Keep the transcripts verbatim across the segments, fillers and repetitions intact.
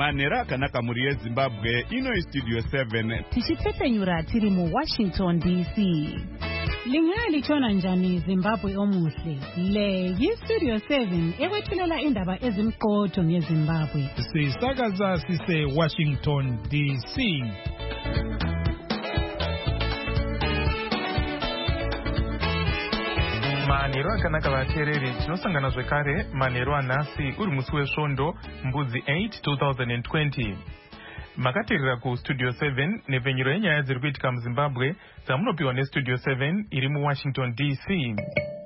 manera kana kamuri yeZimbabwe ino studio seven tichitetenyura tiri mu Washington D C. Lingali chona njani Zimbabwe omuhle. Le yi studio seven ekwethulela indaba ezimqotho ngeZimbabwe. Sisakaza sise Washington D C. Manero akanaka vateereri, tinosangana zvekare manero anhasi uri musi wesvondo mbudzi eight two thousand twenty. Makateerera kustudio seven nepfenyuro yenyaya dziri kuitika muZimbabwe dzamunopiwa nestudio seven iri muWashington D C.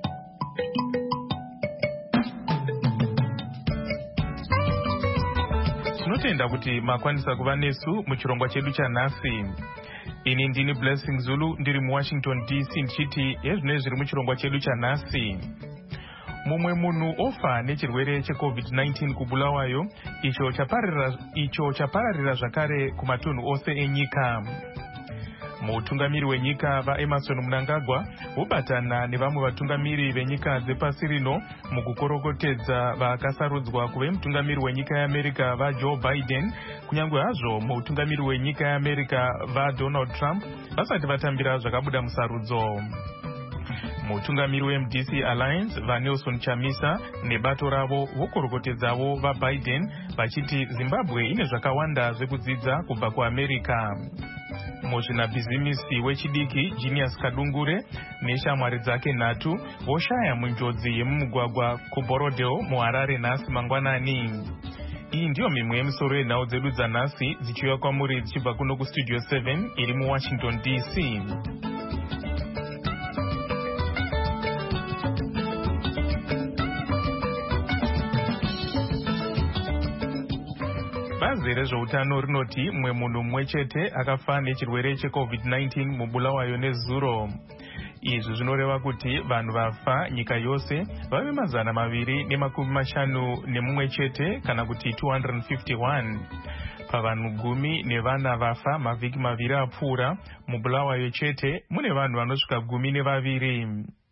Tinotenda kuti makwanisa kuva nesu muchirongwa chedu chanhasi. Ini ndini Blessing Zulu ndiri muWashington D C ndichiti ezvino zviri muchirongwa chedu chanhasi. Mumwe munhu ofa nechirwere checovid nineteen kubulawayo icho chapararira icho chapararira zvakare kumatunhu ose enyika. Mutungamiri wenyika vaEmerson Mnangagwa vobatana nevamwe vatungamiri venyika dzepasi rino mukukorokotedza vakasarudzwa kuve mutungamiri wenyika yeAmerica vaJoe Biden, kunyange hazvo mutungamiri wenyika yeAmerica vaDonald Trump vasati vatambira zvakabuda musarudzo. Mutungamiri weM D C Alliance vaNelson Chamisa nebato ravo vokorokotedzawo vaBiden vachiti Zimbabwe ine zvakawanda zvekudzidza kubva kuAmerica. Muzvinabhizimisi wechidiki Genius Kadungure neshamwari dzake nhatu voshaya munjodzi yemumugwagwa kuBorodale muHarare nhasi mangwanani. Iyi ndiyo mimwe yemisoro yenhau dzedu dzanhasi dzichiuya kwamuri dzichibva kuno kustudio seven iri muWashington D C. Bazi rezveutano rinoti mumwe munhu mumwe chete akafa nechirwere checovid nineteen mubulawayo nezuro. Izvi zvinoreva kuti vanhu vafa nyika yose vave mazana maviri nemakumi mashanu nemumwe chete kana kuti two hundred fifty-one. Pavanhu gumi nevana vafa mavhiki maviri apfuura mubulawayo chete mune vanhu vanosvika gumi nevaviri.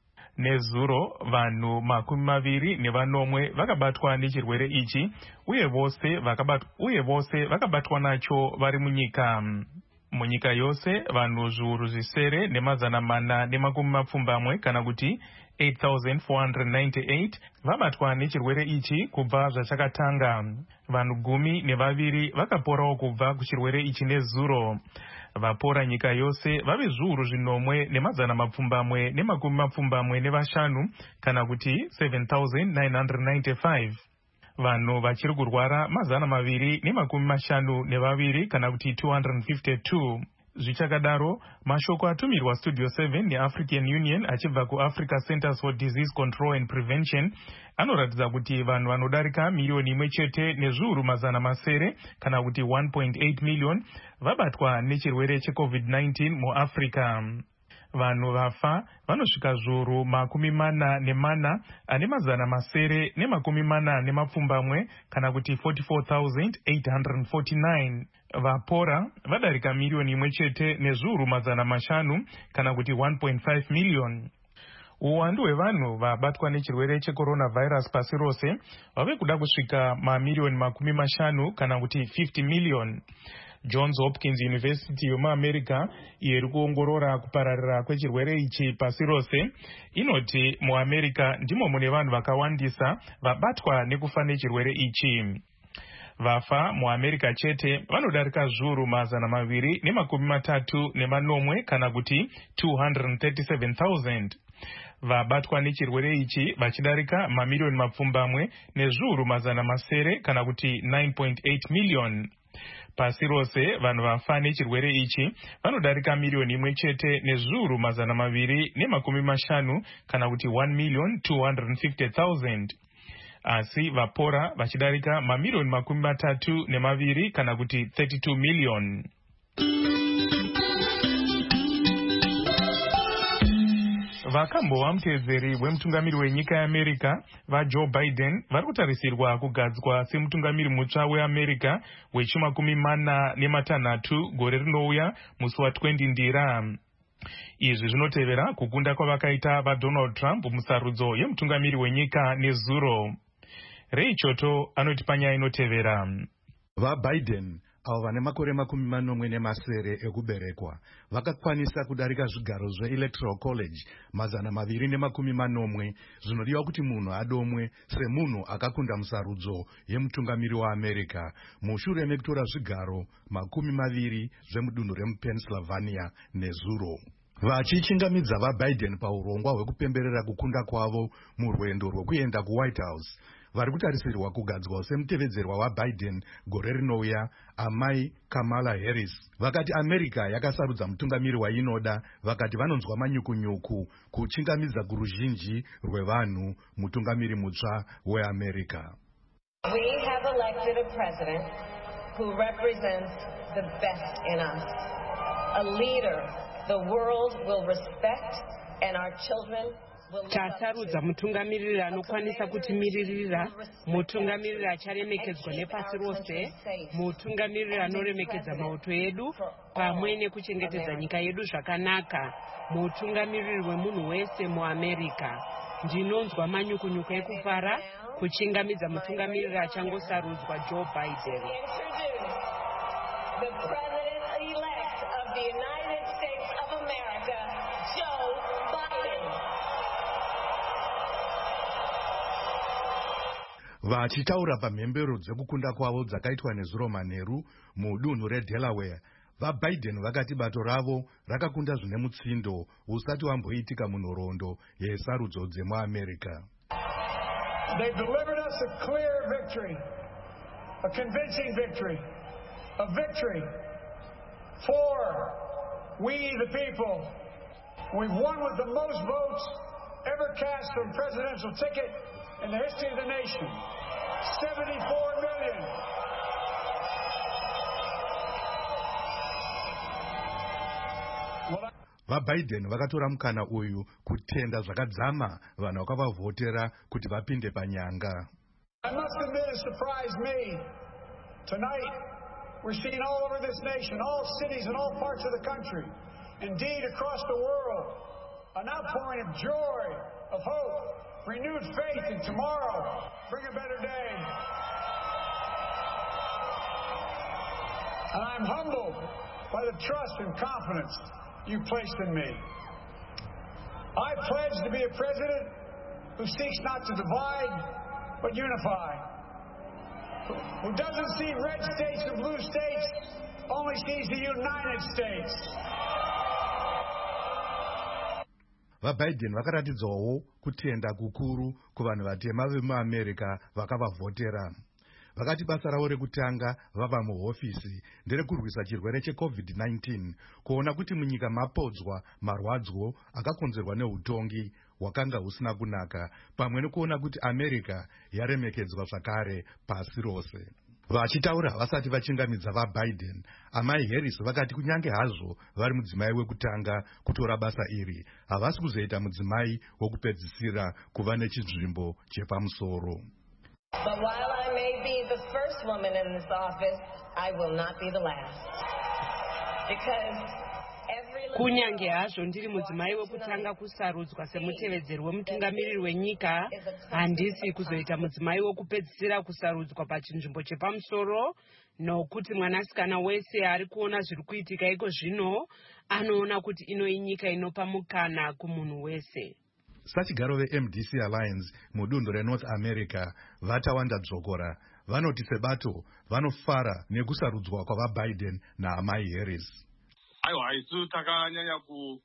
Nezuro vanhu makumi maviri nevanomwe vakabatwa nechirwere ichi uye vose vakabatwa uye vose vakabatwa nacho vari munyika. Munyika yose vanhu zviuru zvisere nemazana mana nemakumi mapfumbamwe kana kuti eight thousand four hundred ninety-eight vabatwa nechirwere ichi kubva zvachakatanga. Vanhu gumi nevaviri vakaporawo kubva kuchirwere ichi nezuro. Vapora nyika yose vave zviuru zvinomwe nemazana mapfumbamwe nemakumi mapfumbamwe nevashanu kana kuti seven thousand nine hundred ninety-five. Vanhu vachiri kurwara mazana maviri nemakumi mashanu nevaviri kana kuti two hundred fifty-two. Zvichakadaro, mashoko atumirwa Studio seven neAfrican Union achibva kuAfrica Centers for Disease Control and Prevention anoratidza kuti vanhu vanodarika milioni imwe chete nezviuru mazana masere kana kuti one point eight million vabatwa nechirwere checovid nineteen muAfrica. Vanhu vafa vanosvika zviuru makumi mana nemana ane mazana masere nemakumi mana nemapfumbamwe kana kuti forty-four thousand eight hundred forty-nine. Vapora vadarika milioni imwe chete nezviuru mazana mashanu kana kuti one point five million. Uwandu hwevanhu vabatwa nechirwere checoronavirus pasi rose vave kuda kusvika mamilioni makumi mashanu kana kuti fifty million. Johns Hopkins University yomuAmerica iri kuongorora kupararira kwechirwere ichi pasi rose inoti muAmerica ndimo mune vanhu vakawandisa vabatwa nekufa nechirwere ichi. Vafa muAmerica chete vanodarika zviuru mazana maviri nemakumi matatu nemanomwe kana kuti two hundred thirty-seven thousand. Vabatwa nechirwere ichi vachidarika mamilioni mapfumbamwe nezviuru mazana masere kana kuti nine point eight million. Pasi rose vanhu vafa nechirwere ichi vanodarika milioni imwe chete nezviuru mazana maviri nemakumi mashanu kana kuti one million two hundred fifty thousand. Asi vapora vachidarika mamilioni makumi matatu nemaviri kana kuti thirty-two million. Vakambova muteedzeri wemutungamiri wenyika yeAmerica vaJoe Biden vari kutarisirwa kugadzwa semutungamiri mutsva weAmerica wechimakumi mana nematanhatu gore rinouya musi wa20 ndira. Izvi zvinotevera kukunda kwavakaita vaDonald Trump musarudzo yemutungamiri wenyika nezuro. Ray Choto anoti panyaya inotevera. VaBiden avo vane makore makumi manomwe nemasere ekuberekwa vakakwanisa kudarika zvigaro zveelectoral college mazana maviri nemakumi manomwe zvinodiwa kuti munhu adomwe semunhu akakunda musarudzo yemutungamiri waAmerica mushure mekutora zvigaro makumi maviri zvemudunhu remuPennsylvania nezuro. Vachichingamidza vaBiden paurongwa hwekupemberera kukunda kwavo murwendo rwekuenda kuWhite House, vari kutarisirwa kugadzwa semutevedzerwa waBiden gore rinouya, amai Kamala Harris vakati America yakasarudza mutungamiri wainoda, vakati vanonzwa manyukunyuku kuchingamidza kuruzhinji rwevanhu mutungamiri mutsva weAmerica. We have elected a president who represents the best in us, a leader the world will respect and our children tasarudza mutungamiriri anokwanisa kutimiririra, mutungamiriri acharemekedzwa nepasi rose, mutungamiriri anoremekedza mauto edu pamwe nekuchengetedza nyika yedu zvakanaka, mutungamiriri wemunhu wese muAmerica. Ndinonzwa manyukunyuku ekufara kuchingamidza mutungamiriri achangosarudzwa Joe Biden. Vachitaura pamhembero dzekukunda kwavo dzakaitwa nezuro manheru mudunhu reDelaware, vaBiden vakati bato ravo rakakunda zvine mutsindo usati wamboitika munhoroondo yesarudzo dzemuAmerica. They've delivered us a clear victory, a convincing victory, a victory for we the people. We've won with the most votes ever cast for a presidential ticket in the history of the nation. seventy-four million. VaBiden vakatora mukana uyu kutenda zvakadzama vanhu vakavavhotera kuti vapinde panyanga. I must admit it surprised me. Tonight, we're seeing all over this nation, all cities and all parts of the country, indeed across the world, an outpouring of joy, of hope, renewed faith in tomorrow, bring a better day. And I'm humbled by the trust and confidence you placed in me. I pledge to be a president who seeks not to divide, but unify, who doesn't see red states and blue states, only sees the United States. VaBiden vakaratidzawo kutenda kukuru kuvanhu vatema vemuAmerica vakavavhotera. Vakati basa ravo rekutanga vava muhofisi nderekurwisa chirwere cheCovid nineteen, kuona kuti munyika mapodzwa marwadzo akakonzerwa neutongi hwakanga husina kunaka, pamwe nekuona kuti America yaremekedzwa zvakare pasi rose. Vachitaura vasati vachingamidza vaBiden, amai Harris vakati kunyange hazvo vari mudzimai wekutanga kutora basa iri, havasi kuzoita mudzimai wokupedzisira kuva nechizvimbo chepamusoro. But while I may be the first woman in this office, I will not be the last. Because kunyange hazvo ndiri mudzimai wekutanga kusarudzwa semutevedzeri wemutungamiriri wenyika, handisi kuzoita mudzimai wokupedzisira kusarudzwa pachinzvimbo chepamusoro, nokuti mwanasikana wese ari kuona zviri kuitika iko zvino anoona kuti ino inyika inopa mukana kumunhu wese. Sachigaro veM D C Alliance mudunhu reNorth America vatawanda dzokora vanoti sebato vanofara nekusarudzwa kwavaBiden naamai Harris. Aiwa, isu takanyanya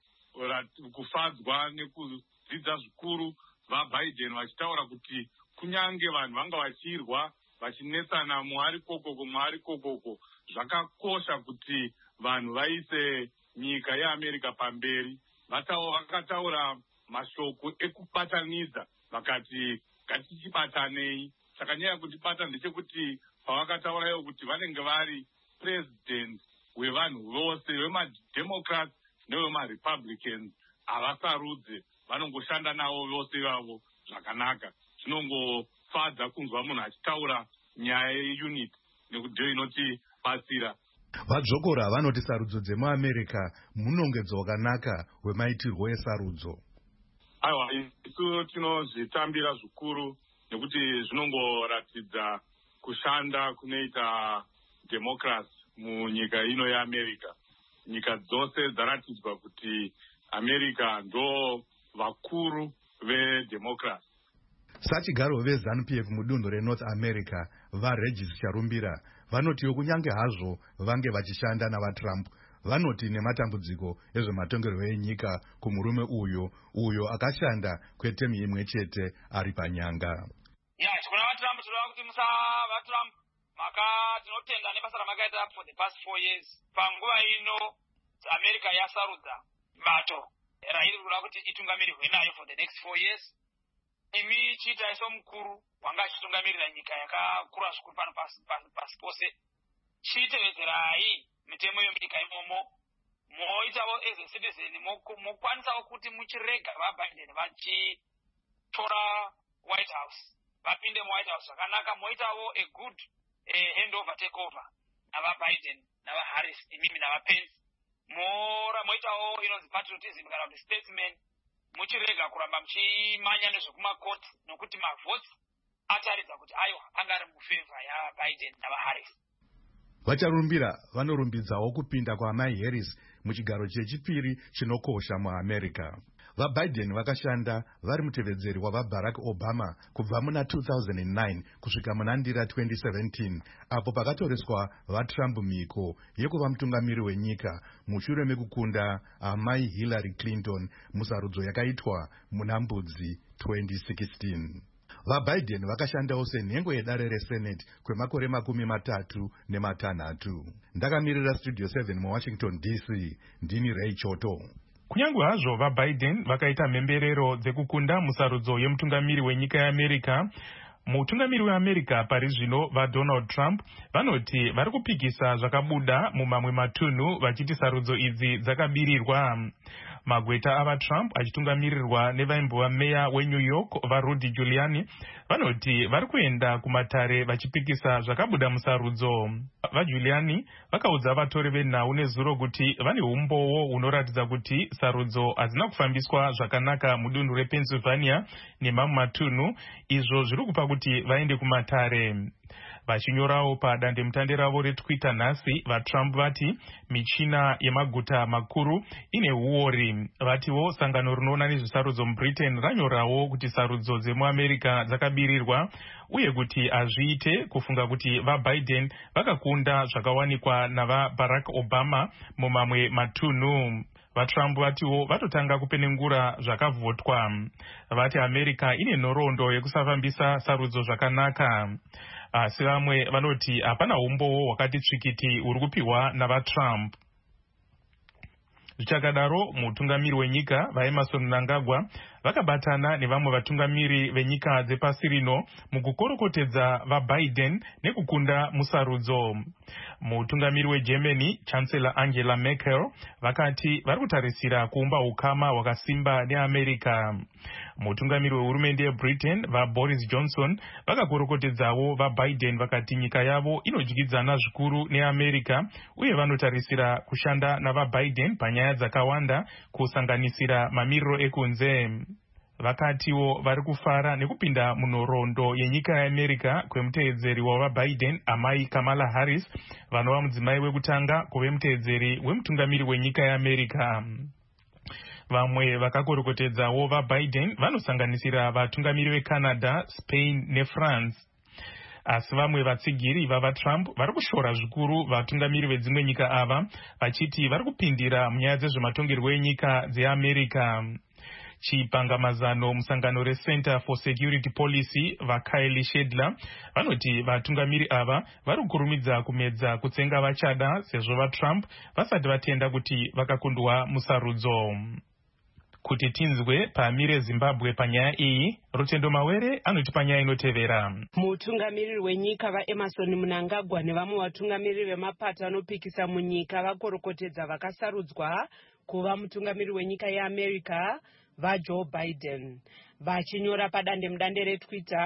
kufadzwa nekudzidza zvikuru vaBiden vachitaura kuti kunyange vanhu vanga vachirwa vachinetsana muari kokoko muari kokoko, zvakakosha kuti vanhu vaise nyika yeAmerica pamberi. Vakataura mashoko ekubatanidza, vakati ngatichibatanei. Saka nyaya kuti bata ndechekuti pavakataura ivo kuti vanenge vari president wevanhu vose, vemademocrats nevemarepublicans, havasarudze, vanongoshanda navo vose ivavo zvakanaka. Zvinongofadza kunzwa munhu achitaura nyaya yeunity nekuti ndiyo inoti batsira. Vadzokora vanoti sarudzo dzemuAmerica munongedzo wakanaka wemaitirwo esarudzo. Aiwa, isu tinozvitambira zvikuru nekuti zvinongoratidza kushanda kunoita democracy munyika ino yeAmerica. Nyika dzose dzaratidzwa kuti America ndo vakuru vedemocracy. Sachigaro veZANU P F mudunhu reNorth America vaRegis Charumbira vanotiwo kunyange hazvo vange vachishanda navaTrump vanoti nematambudziko ezvematongerwo enyika kumurume uyo uyo akashanda kwetemu imwe chete ari panyanga. Ya chikona vaTrump tinoda kuti musa vaTrump maka tinotenda nebasa ramakaita for the past four years panguva ino America yasarudza bato rairi kuda kuti itungamirirwe nayo for the next four years. Imi chita iso mukuru wanga chitungamirira nyika yakakura zvikuru pano pasi pose chitevedzerai mitemo yomunyika imomo moitawo as a citizen mokwanisawo kuti muchirega vaBiden vachitora White House vapinde muWhite House zvakanaka moitawo a good uh, handover takeover navaBiden navaHarris imimi navaPence mora moitawo inonzi patriotism kana kuti statesman muchirega kuramba muchimanya nezvekumakoti nokuti mavotes ataridza kuti ayo anga ari mufavor yaBiden navaHarris. Vacharumbira vanorumbidzawo kupinda kwaamai Harris muchigaro chechipiri chinokosha muAmerica. VaBiden vakashanda vari mutevedzeri wavaBarack Obama kubva muna two thousand nine kusvika muna ndira twenty seventeen apo pakatoreswa vaTrump mhiko yekuva mutungamiri wenyika mushure mekukunda amai Hillary Clinton musarudzo yakaitwa muna Mbudzi twenty sixteen. VaBiden vakashandawo senhengo yedare reSenate kwemakore makumi matatu nematanhatu. Ndakamirira Studio seven muWashington D C, ndini Ray Choto. Kunyange hazvo vaBiden vakaita mhemberero dzekukunda musarudzo yemutungamiri wenyika yeAmerica, mutungamiri weAmerica pari zvino vaDonald Trump vanoti vari kupikisa zvakabuda mumamwe matunhu vachiti sarudzo idzi dzakabirirwa. Magweta avaTrump achitungamirirwa nevaimbova meya weNew York vaRudy Giuliani vanoti vari kuenda kumatare vachipikisa zvakabuda musarudzo. VaGiuliani vakaudza vatori venhau nezuro kuti vane umbowo hunoratidza kuti sarudzo hadzina kufambiswa zvakanaka mudunhu rePennsylvania nemamwe matunhu, izvo zviri kupa kuti vaende kumatare. Vachinyorawo padandemutande ravo reTwitter nhasi, vaTrump vati michina yemaguta makuru ine huori. Vatiwo sangano rinoona nezvesarudzo muBritain ranyorawo kuti sarudzo dzemuAmerica dzakabirirwa uye kuti hazviite kufunga kuti vaBiden vakakunda zvakawanikwa navaBarack Obama mumamwe matunhu. VaTrump vatiwo vatotanga kupenengura zvakavhotwa. Vati America ine nhoroondo yekusafambisa sarudzo zvakanaka. Asi vamwe vanoti hapana umbowo hwakati tsvikiti huri kupiwa navaTrump. Zvichakadaro, mutungamiri wenyika vaEmerson Mnangagwa vakabatana nevamwe vatungamiri venyika dzepasi rino mukukorokotedza vaBiden nekukunda musarudzo. Mutungamiri weGermany, Chancellor Angela Merkel, vakati vari kutarisira kuumba ukama hwakasimba neAmerica. Mutungamiri wehurumende yeBritain, vaBoris Johnson, vakakorokotedzawo vaBiden vakati nyika yavo inodyidzana zvikuru neAmerica uye vanotarisira kushanda navaBiden panyaya dzakawanda kusanganisira mamiriro ekunze. Vakatiwo vari kufara nekupinda munhoroondo yenyika yeAmerica kwemuteedzeri wavaBiden amai Kamala Harris vanova mudzimai wekutanga kuve muteedzeri wemutungamiri wenyika yeAmerica. Vamwe vakakorokotedzawo vaBiden vanosanganisira vatungamiri veCanada, Spain neFrance. Asi vamwe vatsigiri vavaTrump vari kushora zvikuru vatungamiri vedzimwe nyika ava vachiti vari kupindira munyaya dzezvematongerwo enyika dzeAmerica. Chipangamazano musangano reCenter for Security Policy vaKyle Shedler vanoti vatungamiri ava vari kukurumidza kumedza kutsenga vachada sezvo vaTrump vasati vatenda kuti vakakundwa musarudzo. Kuti tinzwe paamire Zimbabwe panyaya iyi, Rutendo Mawere anoti panyaya inotevera. Mutungamiriri wenyika vaEmerson Mnangagwa nevamwe vatungamiriri vemapato anopikisa munyika vakorokotedza vakasarudzwa kuva mutungamiri wenyika yeAmerica vaJoe Biden. Vachinyora padandemutande reTwitter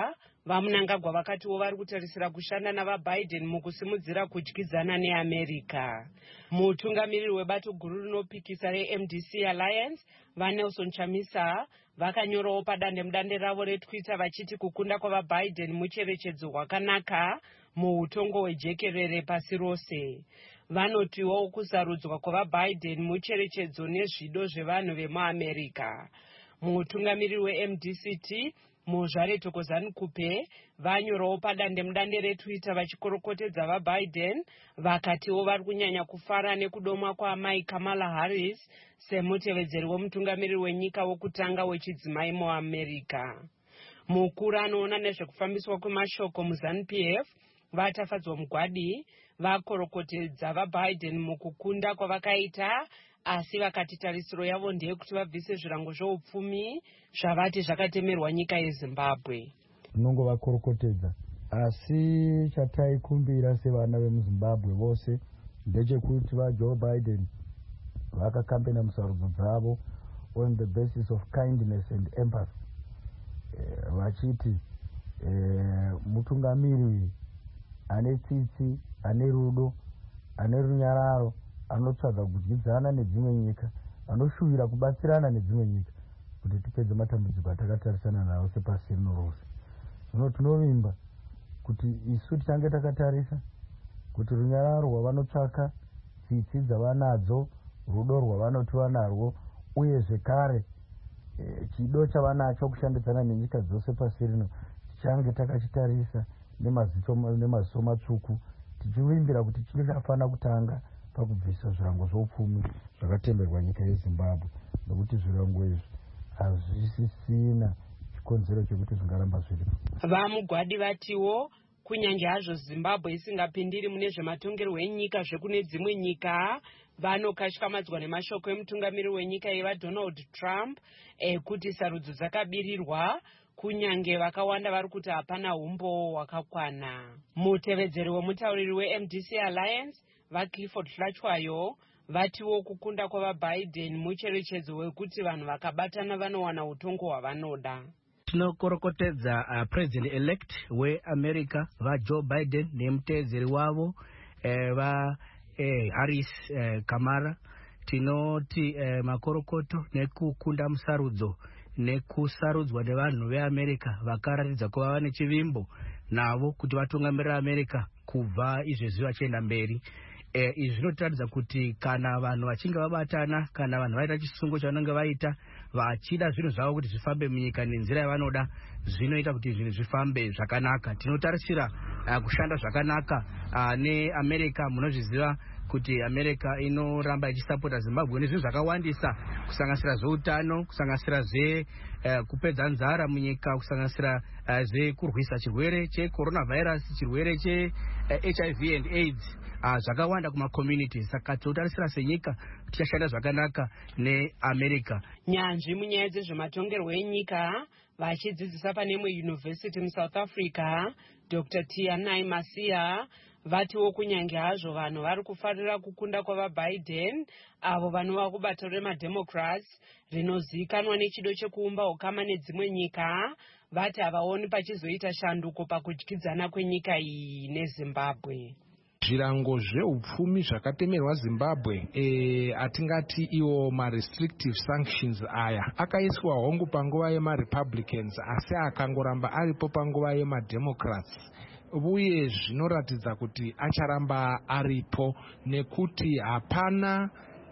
vamunangagwa vakatiwo vari kutarisira kushanda navaBiden mukusimudzira kudyidzana neAmerica. Mutungamiriri webato guru rinopikisa reM D C Alliance vaNelson Chamisa vakanyorawo padandemutande ravo reTwitter vachiti kukunda kwavaBiden mucherechedzo hwakanaka muutongo hwejekerere pasi rose. Vanotiwo kusarudzwa kwavaBiden mucherechedzo nezvido zvevanhu vemuAmerica. Mutungamiriri weM D C T Muzvare Thokozani Kupe vanyorawo padandemutande reTwitter vachikorokotedza vaBiden vakatiwo vari kunyanya kufara nekudomwa kwaamai Kamala Harris semutevedzeri wemutungamiriri wenyika wokutanga wechidzimai muAmerica. Mukuru anoona nezvekufambiswa kwemashoko muZANU P F vatafadzwa mugwadi vakorokotedza vaBiden mukukunda kwavakaita, asi vakati tarisiro yavo ndeyekuti vabvise zvirango zveupfumi zvavati zvakatemerwa nyika yeZimbabwe. Tinongovakorokotedza, asi chataikumbira sevana vemuZimbabwe vose ndechekuti vaJoe Biden vakakambena musarudzo dzavo on the basis of kindness and empathy, vachiti mutungamiriri ane tsitsi, ane rudo, ane runyararo, anotsvaga kudyidzana nedzimwe nyika, anoshuvira kubatsirana nedzimwe nyika kuti tipedze matambudziko atakatarisana nawo sepasi rino rose. Zvino tinovimba kuti isu tichange takatarisa kuti runyararo rwavanotsvaka, tsitsi dzavanadzo, rudo rwavanoti vanarwo, uye zvekare chido chavanacho kushandidzana nenyika dzose pasi rino tichange takachitarisa nemaziso matsvuku, tichivimbira kuti chino chafana kutanga pakubvisa zvirango zveupfumi zvakatemerwa nyika yeZimbabwe, nokuti zvirango izvi hazvisisina chikonzero chekuti zvingaramba zviripo. Vamugwadi vatiwo kunyange hazvo Zimbabwe isingapindiri mune zvematongerwo enyika zvekune dzimwe nyika, vanokashikamadzwa nemashoko emutungamiriri wenyika yevaDonald Trump ekuti sarudzo dzakabirirwa, kunyange vakawanda vari kuti hapana umbo hwakakwana. Mutevedzeri wemutauriri weM D C Alliance vaClifford Hlachwayo vatiwo kukunda kwavaBiden mucherechedzo wekuti vanhu vakabatana vanowana utongo hwavanoda. Tinokorokotedza uh, president elect weAmerica vaJoe Biden nemutevedzeri wavo eh, va eh, Harris eh, Kamala. Tinoti eh, makorokoto nekukunda musarudzo nekusarudzwa nevanhu veAmerica vakaratidza kuva vane chivimbo navo kuti vatungamirira America kubva izvezvi vachienda mberi. E, izvi zvinotaridza kuti kana vanhu vachinge vabatana, kana vanhu vaita chisungo chavanenge vaita vachida zvinhu zvavo kuti zvifambe munyika nenzira yavanoda, zvinoita kuti zvinhu zvifambe zvakanaka. Tinotarisira uh, kushanda zvakanaka uh, neAmerica. Munozviziva kuti America inoramba ichisapota Zimbabwe nezvinhu zvakawandisa, kusanganisira zveutano, kusanganisira zve uh, kupedza nzara munyika, kusanganisira uh, zvekurwisa chirwere checoronavirus, chirwere che uh, H I V and AIDS, uh, zvakawanda kuma-community. Saka tinotarisira senyika tichashanda zvakanaka neAmerica. Nyanzvi munyaya dzezvematongerwo enyika vachidzidzisa pane imwe yunivhesiti muSouth Africa, Doctor Tianai Masia vatiwo kunyange hazvo vanhu vari kufarira kukunda kwavaBiden avo vanova kubato remademocrats rinozivikanwa nechido chekuumba ukama nedzimwe nyika, vati havaoni pachizoita shanduko pakudyidzana kwenyika iyi neZimbabwe. Zvirango zveupfumi zvakatemerwa Zimbabwe e, atingati iwo ma-restrictive sanctions aya akaiswa hongu panguva yema-Republicans asi akangoramba aripo panguva yema-Democrats, uye zvinoratidza kuti acharamba aripo nekuti hapana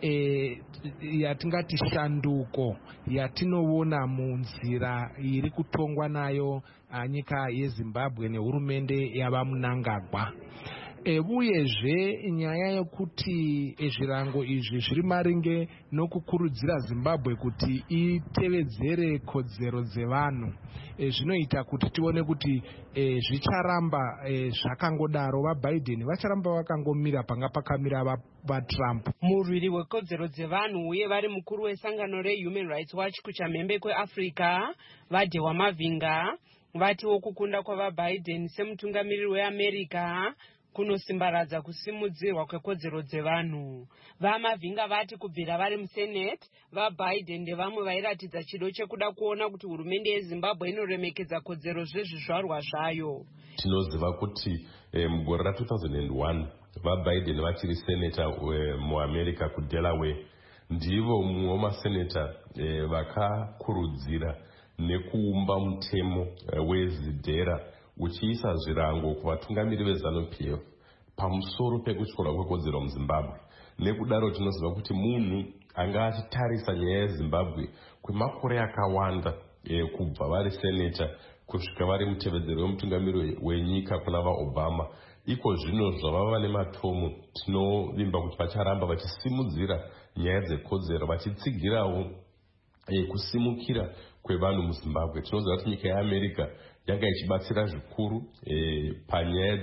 e, yatingati shanduko yatinoona munzira iri kutongwa nayo nyika yeZimbabwe nehurumende yavaMunangagwa. E, uyezve nyaya yokuti zvirango izvi zviri maringe nokukurudzira Zimbabwe kuti itevedzere kodzero dzevanhu, e, zvinoita kuti tione kuti e, zvicharamba e, zvakangodaro. vaBiden vacharamba vakangomira panga pakamira vaTrump. Murwiri wekodzero dzevanhu uye vari mukuru wesangano reHuman Rights Watch kuchamhembe kweAfrica vaDewa Mavinga vatiwo kukunda kwavaBiden semutungamiriri weAmerica kunosimbaradza kusimudzirwa kwekodzero dzevanhu. Vamavhinga vati kubvira vari musenate, vaBiden ndevamwe vairatidza chido chekuda kuona kuti hurumende yeZimbabwe inoremekedza kodzero zvezvizvarwa zvayo. Tinoziva kuti eh, mugore ra two thousand one vaBiden vachiri senator eh, muAmerica kuDelaware ndivo mumwe wemasenata eh, vakakurudzira nekuumba mutemo eh, wezidhera uchiisa zvirango kuvatungamiri veZANU-P F pamusoro pekutyolwa kwekodzero muZimbabwe. Nekudaro tinoziva kuti munhu anga achitarisa nyaya yeZimbabwe kwemakore akawanda e, kubva vari senata kusvika vari mutevedzeri wemutungamiri wenyika kuna vaObama. Iko zvino zvavava nematomo tinovimba kuti vacharamba vachisimudzira nyaya dzekodzero vachitsigirawo e, kusimukira kwevanhu muZimbabwe. Tinoziva kuti nyika yeAmerica yanga ichibatsira zvikuru e, panyaya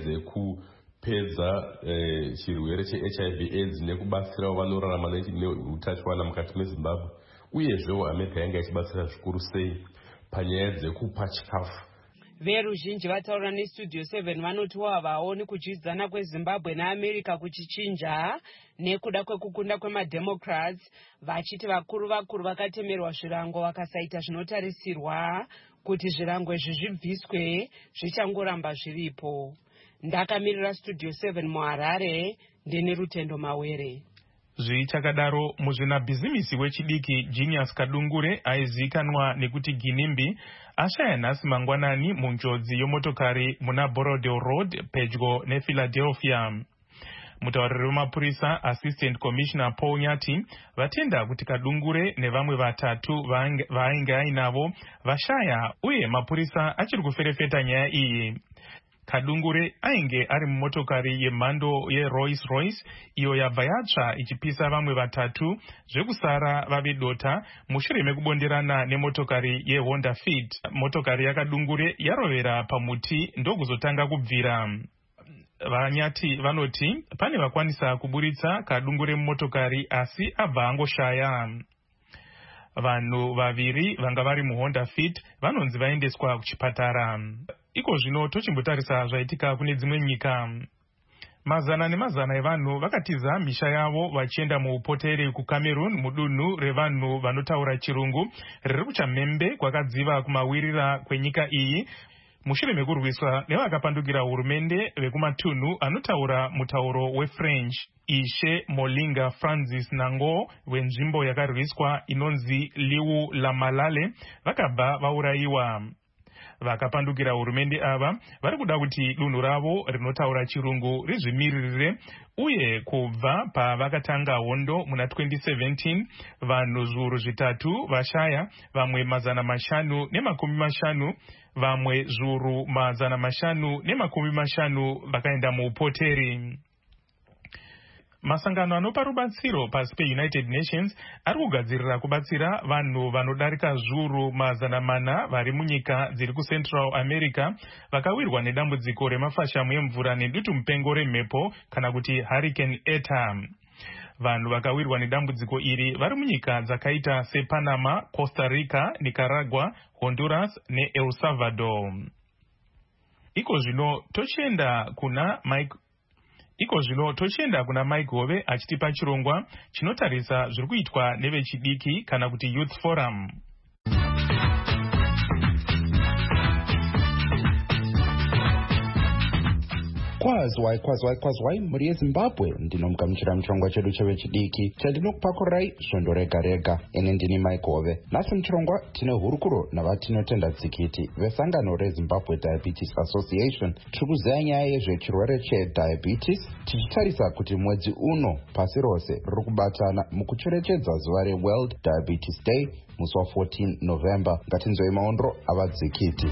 dzekupedza e, chirwere cheH I V AIDS nekubatsirawo vanorarama neutachiwana mukati meZimbabwe. Uyezvewo America yanga ichibatsira zvikuru sei panyaya dzekupa chikafu. Veruzhinji vataura neStudio seven vanotiwo havaoni kudyidzana kweZimbabwe naAmerica kuchichinja nekuda kwekukunda kwemaDemocrats, vachiti vakuru vakuru vakatemerwa zvirango vakasaita zvinotarisirwa kuti zvirango izvi zvibviswe zvichangoramba zviripo. Ndakamirira Studio seven muHarare, ndine Rutendo Mawere. Zvichakadaro muzvinabhizimisi wechidiki Genius Kadungure aizikanwa nekuti Ginimbi ashaya nhasi mangwanani munjodzi yomotokari muna Borodale Road pedyo nePhiladelphia. Mutauriri wemapurisa Assistant Commissioner Paul Nyati vatenda kuti Kadungure nevamwe vatatu vainge ainavo vashaya uye mapurisa achiri kuferefeta nyaya iyi. Kadungure ainge ari mumotokari yemhando yeRolls Royce iyo yabva yatsva ichipisa vamwe vatatu zvekusara vave dota mushure mekubonderana nemotokari yeHonda Fit. Motokari yaKadungure yarovera pamuti ndokuzotanga kubvira. Vanyati vanoti pane vakwanisa kuburitsa Kadungure mumotokari asi abva angoshaya. Vanhu vaviri vanga vari muHonda Fit vanonzi vaendeswa kuchipatara. Iko zvino tochimbotarisa zvaitika kune dzimwe nyika. Mazana nemazana evanhu vakatiza misha yavo vachienda muupoteri kuCameroon mudunhu revanhu vanotaura chirungu riri kuChamhembe kwakadziva kumawirira kwenyika iyi mushure mekurwiswa nevakapandukira hurumende vekumatunhu anotaura mutauro weFrench. Ishe Molinga Francis Nango wenzvimbo yakarwiswa inonzi Liu la Malale vakabva vaurayiwa. Vakapandukira hurumende ava vari kuda kuti dunhu ravo rinotaura chirungu rizvimiririre uye kubva pavakatanga hondo muna twenty seventeen vanhu zviuru zvitatu vashaya, vamwe mazana mashanu nemakumi mashanu, vamwe zviuru mazana mashanu nemakumi mashanu vakaenda muupoteri. Masangano anopa rubatsiro pasi peUnited Nations ari kugadzirira kubatsira vanhu vanodarika zviuru mazana mana vari munyika dziri kuCentral America vakawirwa nedambudziko remafashamu emvura nedutu mupengo remhepo kana kuti Hurricane Eta. Vanhu vakawirwa nedambudziko iri vari munyika dzakaita sePanama, Costa Rica, Nicaragua, Honduras neEl Salvador. Iko zvino tochienda kuna Mike Iko zvino tochienda kuna Mike Hove achitipa chirongwa chinotarisa zviri kuitwa nevechidiki kana kuti Youth Forum. Kwazwai kwazwai kwazwai muri yeZimbabwe, ndinomugamuchira muchirongwa chedu chevechidiki chandinokupakurai svondo rega rega. Ine ndini Mike Hove. Nhasi muchirongwa tine hurukuro navatinotenda tsikiti vesangano reZimbabwe Diabetes Association. Tiri kuziva nyaya yezvechirwere chediabetes tichitarisa kuti mwedzi uno pasi rose riri kubatana mukucherechedza zuva reWorld Diabetes Day musi wa fourteen November. Ngatinzwei maondro avadzikiti.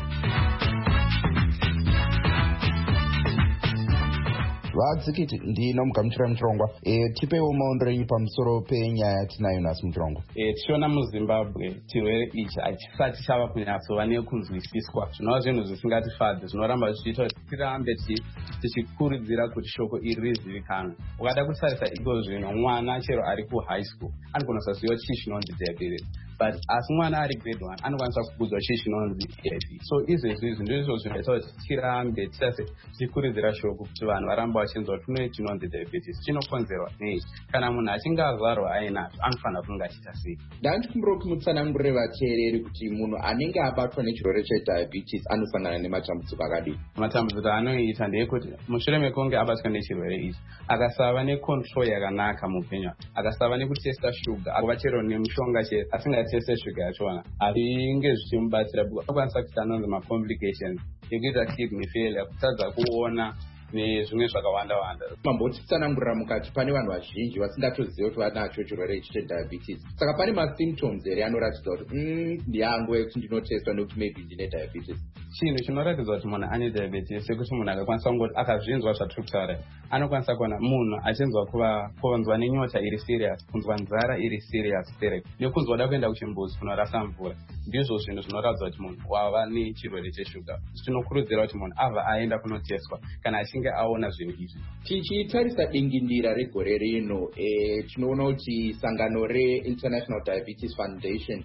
Vadzikiti ndino mugamuchira muchirongwa. E, tipewo maondro enyu pamusoro penyaya tinayo nhasi muchirongwa. E, tichiona muZimbabwe chirwere ichi hachisati chava kunyatsova nekunzwisiswa, zvinova zvinhu zvisingatifadzi, zvinoramba zvichiita kuti tirambe tichikurudzira kuti shoko iri rizivikanwe. Ukada kutarisa iko zvino mwana chero ari kuhigh school anogona kusaziva chii chinonzi diabetes. but asi mwana ari grade one anokwanisa kukudzwa chii chinonzi A I D. So izvezvi izvi ndizvo zvinoita kuti tirambe tisase tichikurudzira shoko kuti vanhu varamba vachinzwa kuti kune chinonzi diabetes chinokonzerwa nei. Kana munhu achinge azvarwa ainazvo anofanira kunge achiita sei. Ndandikumbira kuti mutsanangurire vateereri kuti munhu anenge abatwa nechirwere chediabetes anosangana nematambudziko akadii. Matambudziko anoita ndeyekuti mushure mekunge abatwa nechirwere ichi akasava necontrol yakanaka muupenyu, akasava nekutesta shuga, akuva chero nemushonga chete asingateste shuga yachona, azvinge zvichimubatsira akwanisa kuita anonzi macomplications ekuita kidney failure, kutadza kuona nezvimwe zvakawanda wanda. Mamboti tsanangurira mukati pane vanhu vazhinji vasingatozivi kuti vanacho chirwere ichi chediabetes. Saka pane masymptoms here anoratidza kuti mm ndiyangu yekuti ndinotestwa nekuti maybe ndine diabetes. Chinhu chinoratidza kuti munhu ane diabetes sekuti munhu akakwanisa kungoti akazvinzwa zvatiri kutaura anokwanisa kuona munhu achinzwa kuva kunzwa nenyota iri serious, kunzwa nzara iri serious tere, nekunzwa da kuenda kuchimbuzi kunorasa mvura. Ndizvo zvinhu zvinoratidza kuti munhu wava nechirwere cheshuga. Tinokurudzira kuti munhu abva aenda kunoteswa kana achinge aona zvinhu izvi. Tichitarisa dingindira regore rino, eh, tinoona kuti sangano re-International Diabetes Foundation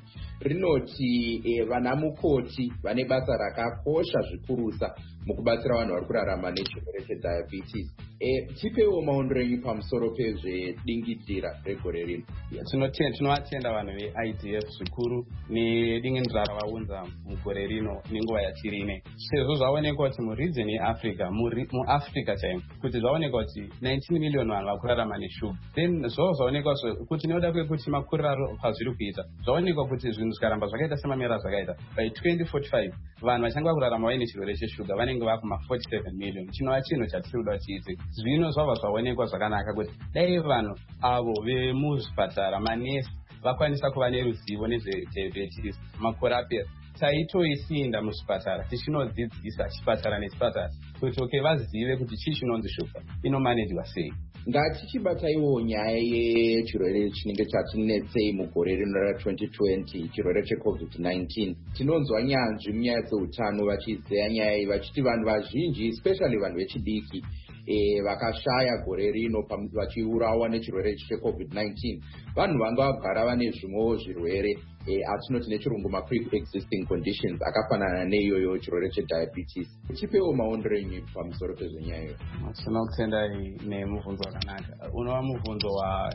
rinoti eh, vanamukoti vane basa rakakosha zvikurusa mukubatsira vanhu vari kurarama nechirwere chediabetes. Eh, tipewo maondero enyu pamusoro pezvedingindira regore rino. Tinovatenda vanhu ve-I D F zvikuru nedingindira ravaunza mugore rino nenguva yatiri ine. Sezvo zvaonekwa kuti muregion yeAfrica, muAfrica chaimo, kuti zvaonekwa kuti nineteen million vanhu vakurarama neshuga. Then zvo zvaonekwa kuti nekuda kwekuti makuriro pazviri kuita, zvaonekwa kuti zvinhu zvikaramba zvakaita semamera zvakaita, by twenty forty-five vanhu vachange vakurarama vaine chirwere cheshuga vanenge vakuma forty-seven million. Chinova chinhu chatiri kuda chiite. Zvino zvabva zvaonekwa zvakanaka kuti dai vanhu avo vemuzvipatara manesi vakwanisa kuva neruzivo nezvediabetes makore apera, taitoisinda muzvipatara tichinodzidzisa chipatara nechipatara kuti okay vazive kuti chii chinonzi shuga inomanejwa sei. Ngatichibataiwo nyaya yechirwere chinenge chatinetsei mugore rino ra-twenty twenty, chirwere checovid nineteen. Tinonzwa nyanzvi munyaya dzeutano vachizeya nyaya iyi vachiti vanhu vazhinji especially vanhu vechidiki E, vakashaya gore rino vachiurawa nechirwere checovid nineteen. Vanhu vanga vagara vane zvimwewo zvirwere e, atinoti nechirungu ma-pre-existing conditions akafanana neiyoyo chirwere chediabetes. Tipewo maondero enyu pamusoro pezvenyayo. Tinokutendai nemubvunzo wakanaka. Unova mubvunzo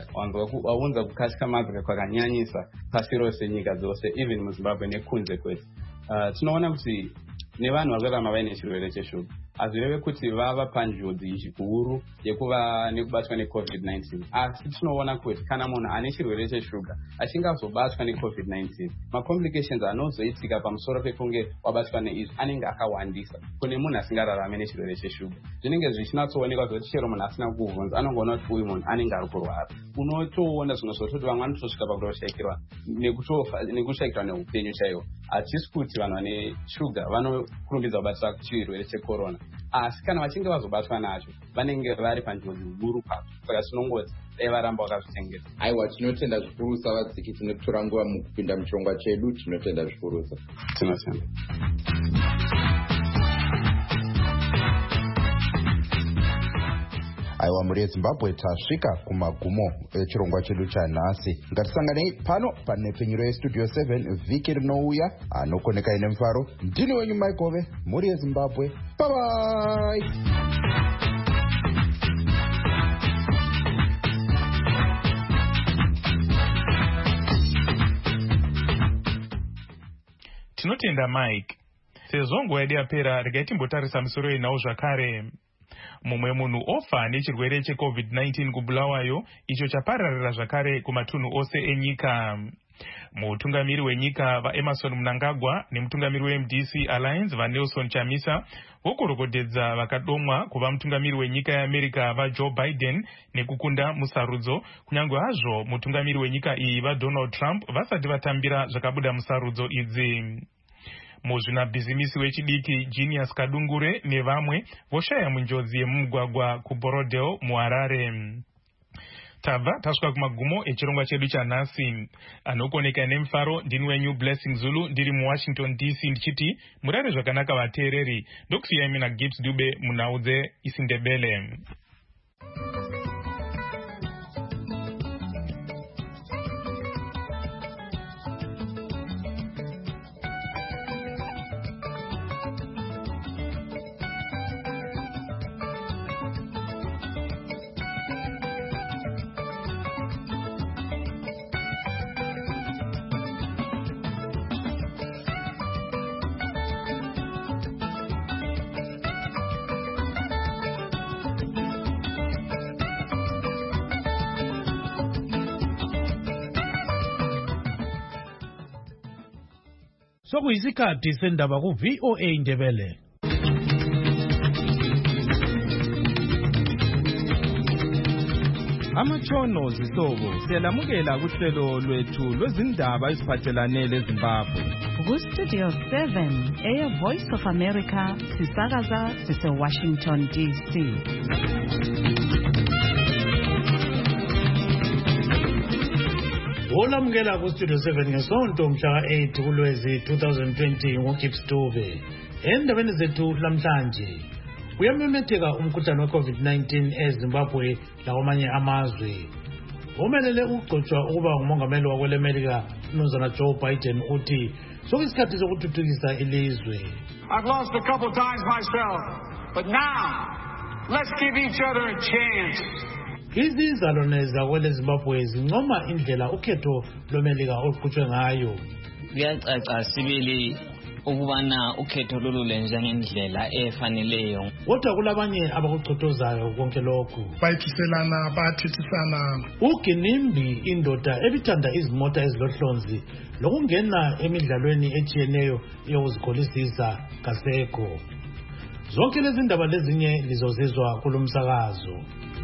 waunza kukasika mazika kwakanyanyisa pasi rose nyika dzose, even muZimbabwe nekunze kwedu. Uh, tinoona kuti nevanhu vakurarama vaine chirwere cheshuga hazvireve kuti vava panjodzi zhikuru yekuva nekubatwa necovid nineteen, asi tinoona kuti kana munhu ane chirwere cheshuga achinge azobatwa necovid nineteen, macomplications anozoitika pamusoro pekunge wabatwa neizvi anenge akawandisa kune munhu asingararame nechirwere cheshuga. Zvinenge zvichinatsoonekwa kuti chero munhu asina kuvhunza anongoona kuti uyu munhu anenge ari kurwara. Unotoona zvimwe zvototi vamwe vanotosvika pakutoshayikirwa nekushayikirwa neupenyu chaiwo. Hatisi kuti vanhu vane shuga vanokurumbidza kubatira chirwere checorona, asi kana vachinge vazobatwa nacho vanenge vari panjodzi huru papo. Saka tinongoti dai varamba vakazvichengetedza. Aiwa, tinotenda zvikurusa vadziki, tine kutora nguva mukupinda muchirongwa chedu. Tinotenda zvikurusa. Tinotenda. Aiwa, muri yeZimbabwe tasvika kumagumo echirongwa chedu chanhasi. Ngatisanganei pano panepfenyuro yestudio seven vhiki rinouya. Anokoneka ine mufaro, ndini wenyu Maikove, muri yeZimbabwe. Bye bye. Tinotenda Mike. Sezvo nguva yedu yapera, regai timbotarisa misoro inawo zvakare. Mumwe munhu ofa nechirwere checovid nineteen kubulawayo, icho chapararira zvakare kumatunhu ose enyika. Mutungamiri wenyika vaEmerson Mnangagwa nemutungamiri weM D C Alliance vaNelson Chamisa vokurokodedza vakadomwa kuva mutungamiri wenyika yeAmerica vaJoe Biden nekukunda musarudzo, kunyange hazvo mutungamiri wenyika iyi vaDonald Trump vasati vatambira zvakabuda musarudzo idzi. Muzvinabhizimisi wechidiki Genius Kadungure nevamwe voshaya munjodzi yemumugwagwa kuBorodale muHarare. Tabva tasvika kumagumo echirongwa chedu chanhasi. Anokoneka nemufaro ndini wenyu Blessing Zulu ndiri muWashington D C ndichiti murare zvakanaka vateereri. Ndokusiyai mina Gibbs Dube munhau dzeIsindebele. sokuyisikhathi sendaba ku V O A Indebele. Amatshono zihlobo siyalamukela kuhlelo lwethu lwezindaba eziphathelane leZimbabwe. Ku Studio seven eya Voice of America sisakaza sise Washington D C. Olamukela ku Studio seven ngesonto mhla eight kuLwezi twenty twenty ngoGibbs Dube. Endabeni zethu lamhlanje uyamemetheka umkhuhlane we-COVID nineteen eZimbabwe lakwamanye amazwe. Umelele ukugcotshwa ukuba ngumongameli wakwelemelika uMnumzana Joe Biden uthi sokuyisikhathi sokuthuthukisa ilizwe. I've lost a couple times myself, but now let's give each other a chance. Izizalwane zakweleZimbabwe zincoma indlela ukhetho lomelika oluqhutshwe ngayo. Kuyacaca sibili ukubana ukhetho lolu lenza ngendlela efaneleyo. Kodwa kulabanye abakuchothozayo konke lokhu. Bayithiselana bathithisana. uGinimbi indoda ebithanda izimota ezilohlonzi lokungena emidlalweni etshiyeneyo yokuzikholisisa kasekho. Zonke lezi ndaba lezinye lizozizwa kulomsakazo.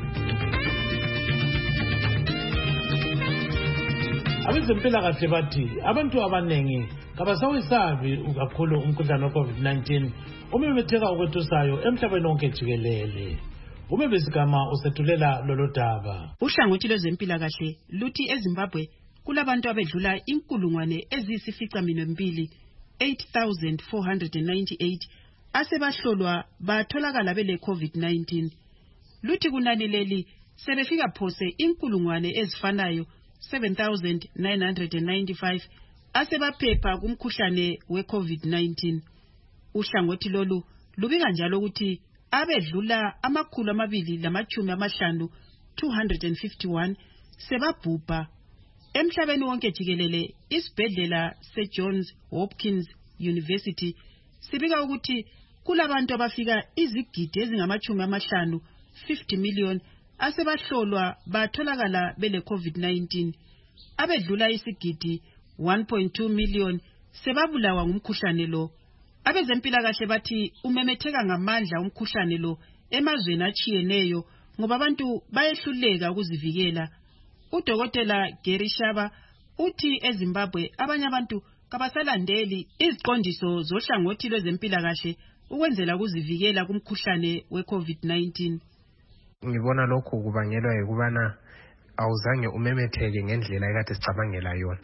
Abezempilakahle bathi abantu abanengi kabasawisabi kakhulu umkhuhlane we-COVID nineteen umemetheka ukwethusayo emhlabeni wonke jikelele. Ube besigama usethulela lolo daba. Uhlangothi lwezempilakahle luthi eZimbabwe kulabantu abedlula inkulungwane eziyisificaminwembili eight thousand four hundred ninety-eight asebahlolwa batholakala bele COVID nineteen. Luthi kunani leli sebefika phose inkulungwane ezifanayo seven thousand nine hundred ninety-five asebaphepha kumkhuhlane we-COVID nineteen. Uhlangothi lolu lubika njalo ukuthi abedlula amakhulu amabili lamachumi amahlanu two hundred fifty-one sebabhubha. Emhlabeni wonke jikelele isibhedlela seJohns Hopkins University sibika ukuthi kulabantu abafika izigidi ezingamachumi amahlanu fifty million asebahlolwa batholakala bele COVID nineteen. Abedlula isigidi one point two million sebabulawa ngumkhuhlane lo. Abezempilakahle bathi umemetheka ngamandla umkhuhlane lo emazweni achiyeneyo ngoba abantu bayehluleka ukuzivikela. Udokotela Gary Shaba uthi eZimbabwe abanye abantu kabasalandeli iziqondiso zohlangothi lwezempilakahle ukwenzela ukuzivikela kumkhuhlane we-COVID nineteen. Ngibona lokho kubangelwa yikubana awuzange umemetheke ngendlela ekade sicabangela yona.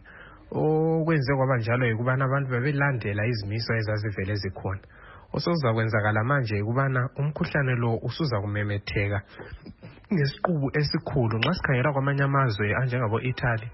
Okwenze kwaba njalo yikubana abantu bebelandela izimiso ezazivele zikhona. Osoza kwenzakala manje yikubana umkhuhlane lo usuza kumemetheka ngesiqubu esikhulu. Nxa sikhangela kwamanye amazwe anjengabo Italy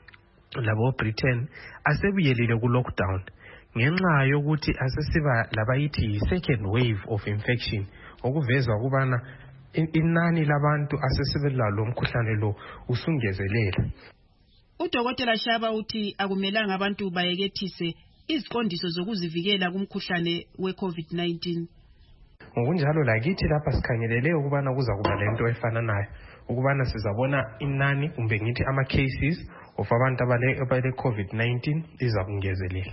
labo Britain asebuyelile ku lockdown ngenxa yokuthi asesiba labayithi second wave of infection, okuvezwa kubana inani labantu asesibelalo umkhuhlane lo usungezelela. Udokotela Shaba uthi akumelanga abantu bayekethise iziqondiso zokuzivikela kumkhuhlane we-COVID nineteen. Ngokunjalo lakithi lapha sikhangelele ukubana kuza kuba lento efana nayo, ukubana sizabona inani kumbe ngithi ama cases of abantu abale abale COVID nineteen iza kungezelela.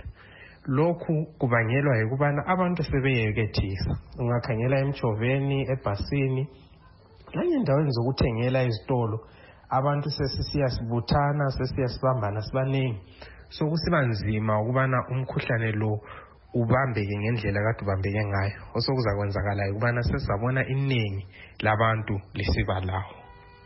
Lokhu kubangelwa yikubana abantu sebeyekethisa. Ungakhangela emchoveni, ebhasini, nangendaweni zokuthengela izitolo, abantu sesiyasibuthana, sesiyasibambana sibanengi. So kusiba nzima ukubana umkhuhlane lo ubambeke ngendlela kade ubambeke ngayo. Osokuzakwenzakala ukubana sesabona iningi labantu lisiba lawo.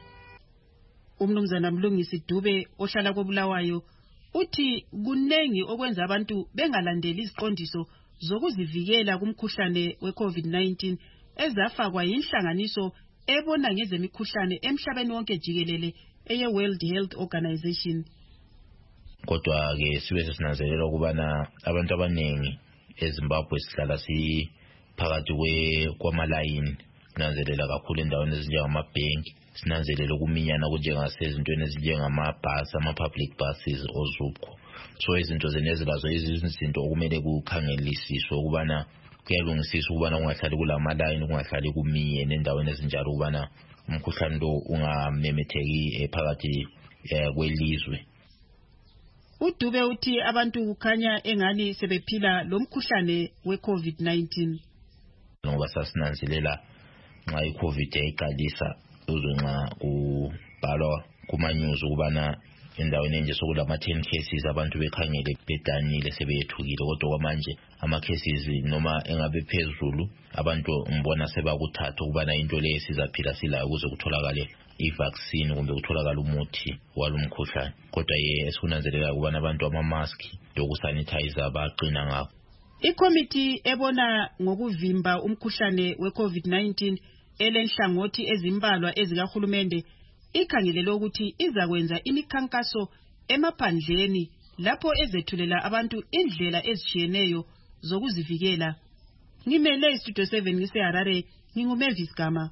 Umnumzana Mlungisi Dube ohlala koBulawayo uthi kunengi okwenza abantu bengalandeli iziqondiso zokuzivikela kumkhuhlane we-COVID nineteen ezafakwa yinhlanganiso ebona ngezemikhuhlane emhlabeni wonke jikelele eye World Health Organization. Kodwa ke sibe sesinanzelela ukubana abantu abanengi eZimbabwe sihlala si phakathi kwe kwamalayini, sinanzelela kakhulu endaweni ezinjengamabhenki, sinanzelela ukuminyana kunjengasezintweni ezinjengamabhasi, ama-public buses ozubko. So izinto zenezilazo izinto okumele kukhangelisiswe ukubana kuyalungisiswa ukubana kungahlali kulamalayini, kungahlali kumiye nendaweni ezinjalo ukubana umkhuhlane lo ungamemetheki phakathi kwelizwe. uDube uthi abantu kukhanya engani sebephila lomkhuhlane we-COVID nineteen. Ngoba sasinanzelela nxa i-COVID yayiqalisa uzonxa kubhalwa kuma-news ukubana endaweni enje sokulama ten cases abantu bekhangele bedanile sebeyethukile, kodwa kwamanje ama-cases noma engabe phezulu abantu mbona sebakuthatha ukubana into leyo sizaphila silayo ukuze kutholakale i-vaccine kumbe kutholakala umuthi walumkhuhlane. Kodwa ye esikunanzelela ukubana abantu ama-mask lokusanitizer baqina ngakho. Ikomiti ebona ngokuvimba umkhuhlane we-COVID nineteen elenhlangothi ezimbalwa ezikahulumende ikhangelele ukuthi izakwenza imikhankaso emaphandleni lapho ezethulela abantu indlela ezitshiyeneyo zokuzivikela. Ngimele istudio seven ngiseHarare, nginguMavis Gama.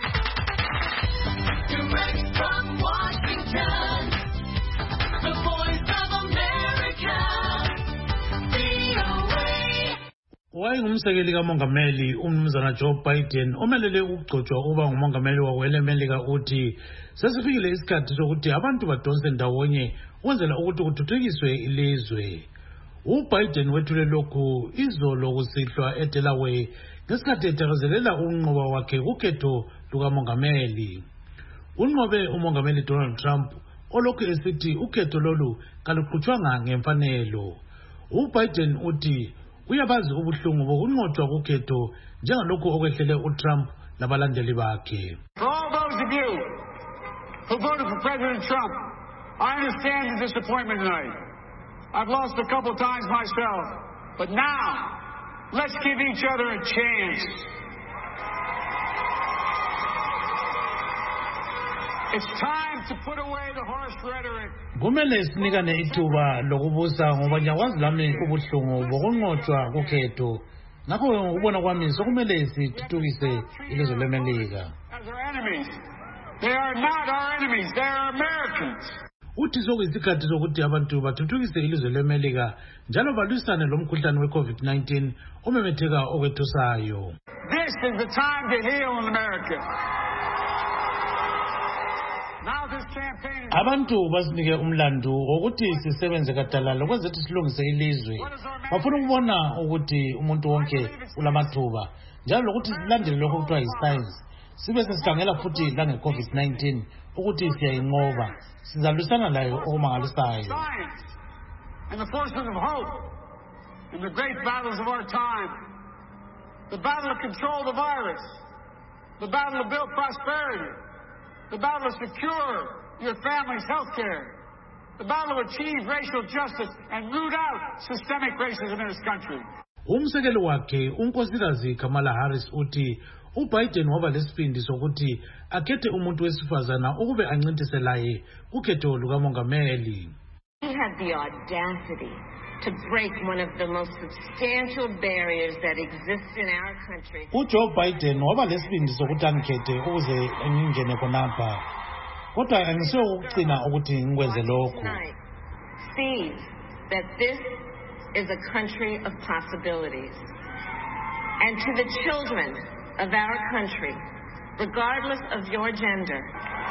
Wayengumsekeli kamongameli umnumzana Joe Biden omelele ukugcotshwa ukuba ngumongameli wakwelemelika uthi sesifikile isikhathi sokuthi abantu badonse ndawonye ukwenzela ukuthi kuthuthukiswe ilizwe. UBiden wethule lokhu izolo kusihlwa eDelaware ngesikhathi ethakazelela unqoba wakhe kukhetho lukamongameli. Unqobe umongameli Donald Trump olokhu esithi ukhetho lolu kaluqhutshwanga ngemfanelo. UBiden uthi uyabazi ubuhlungu bokunqotshwa kukhetho njengalokhu okwehlele uTrump labalandeli bakhe. For all those of you who voted for President Trump, I understand the disappointment tonight. I've lost a couple times myself, but now let's give each other a chance. It's time to put away the harsh rhetoric. Kumele sinikane ithuba lokubusa ngoba ngiyakwazi lami ubuhlungu bokunqotshwa kukhetho. Ngakho ubona kwami sokumele sithuthukise ilizwe leMelika. As our enemies, they are not our enemies, they are Americans. Uthi sokuyisikhathi sokuthi abantu bathuthukise ilizwe leMelika njalo balwisane lomkhuhlane we-COVID nineteen omemetheka okwethusayo. This is the time to heal in America. Abantu basinike umlando wokuthi sisebenze kadalala ukwenza silungise ilizwe. Bafuna ukubona ukuthi umuntu wonke ulamathuba njalo lokuthi silandele lokho kuthiwa yi-science. Sibe sesikhangela futhi lange COVID nineteen ukuthi siyayinqoba. Sizalwisana layo okumangalisayo. And the forces of hope in the great battles of our time. The battle to control the virus. The battle to build prosperity. The battle to secure your family's health care. The battle to achieve racial justice and root out systemic racism in this country. Umsekeli wakhe unkosikazi Kamala Harris uthi uBiden waba lesibindi sokuthi akhethe umuntu wesifazana ukube ancintiselaye kukhetho lukamongameli. He had the audacity to break one of the most substantial barriers that exist in our country. uJoe Biden waba lesibindi sokuthi angikhethe ukuze ngingene khonapha. Kodwa angisiyo ukugcina ukuthi ngikwenze lokho. See that this is a country of possibilities. And to the children of our country, regardless of your gender.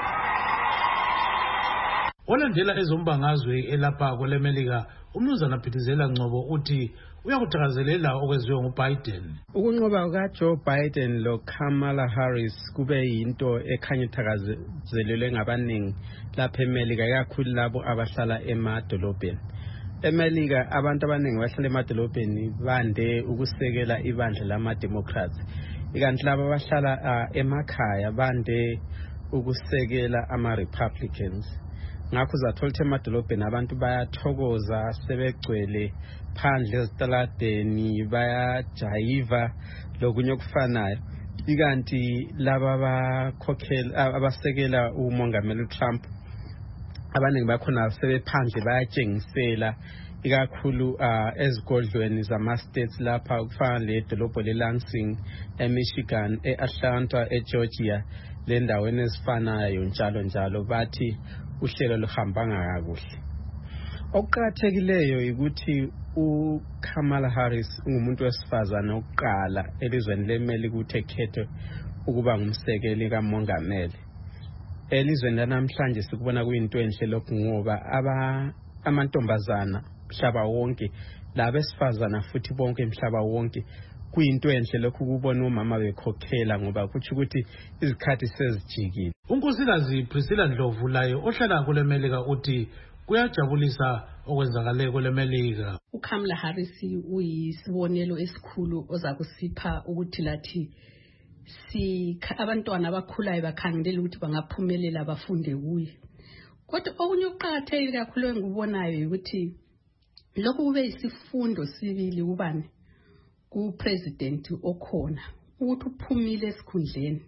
Olandela ezombangazwe elapha kwelemelika umnumzana Phithizela Ngcobo uthi uyakuthakazelela okwenziwe nguBiden. Ukunqoba kukaJoe Biden lo Kamala Harris kube yinto ekhanya ithakazelelwe ngabaningi lapha eMelika kakhulu labo abahlala emadolobheni. eMelika abantu abaningi bahlala emadolobheni bande ukusekela ibandla lama-Democrats. Ikanti labo abahlala emakhaya bande ukusekela ama-Republicans. Ngakho uzathola ukuthi emadolobheni abantu bayathokoza sebegcwele phandle ezitaladeni bayajayiva lokunye okufanayo. Ikanti laba abakhokhela abasekela umongameli Trump abaningi bakhona sebephandle bayatshengisela ikakhulu ezigodlweni zama-states lapha kufana ledolobho leLansing, eMichigan, e-Atlanta, eGeorgia, lendaweni ezifanayo njalo njalo bathi uhlelo luhambanga kakuhle. Okuqakathekileyo ukuthi uKamala Harris ungumuntu wesifazana oqala elizweni leMelika ukuthi ekhethe ukuba ngumsekeli kamongameli. Elizweni lanamhlanje sikubona kuyinto enhle lokhu ngoba aba amantombazana mhlaba wonke labesifazana futhi bonke mhlaba wonke kuyinto enhle lokhu kubona umama bekhokhela ngoba kuthi ukuthi izikhathi sezijikile. Unkosikazi Priscilla Ndlovu laye ohlala kule Melika uthi kuyajabulisa okwenzakale kule Melika. uKamala Harris uyisibonelo esikhulu ozakusipha ukuthi lathi si abantwana abakhulayo bakhangelela ukuthi bangaphumelela bafunde kuye. Kodwa okunye ukuqakathekile kakhulu engikubonayo ukuthi lokhu kube isifundo sibili kubani ku president okhona ukuthi uphumile esikhundleni.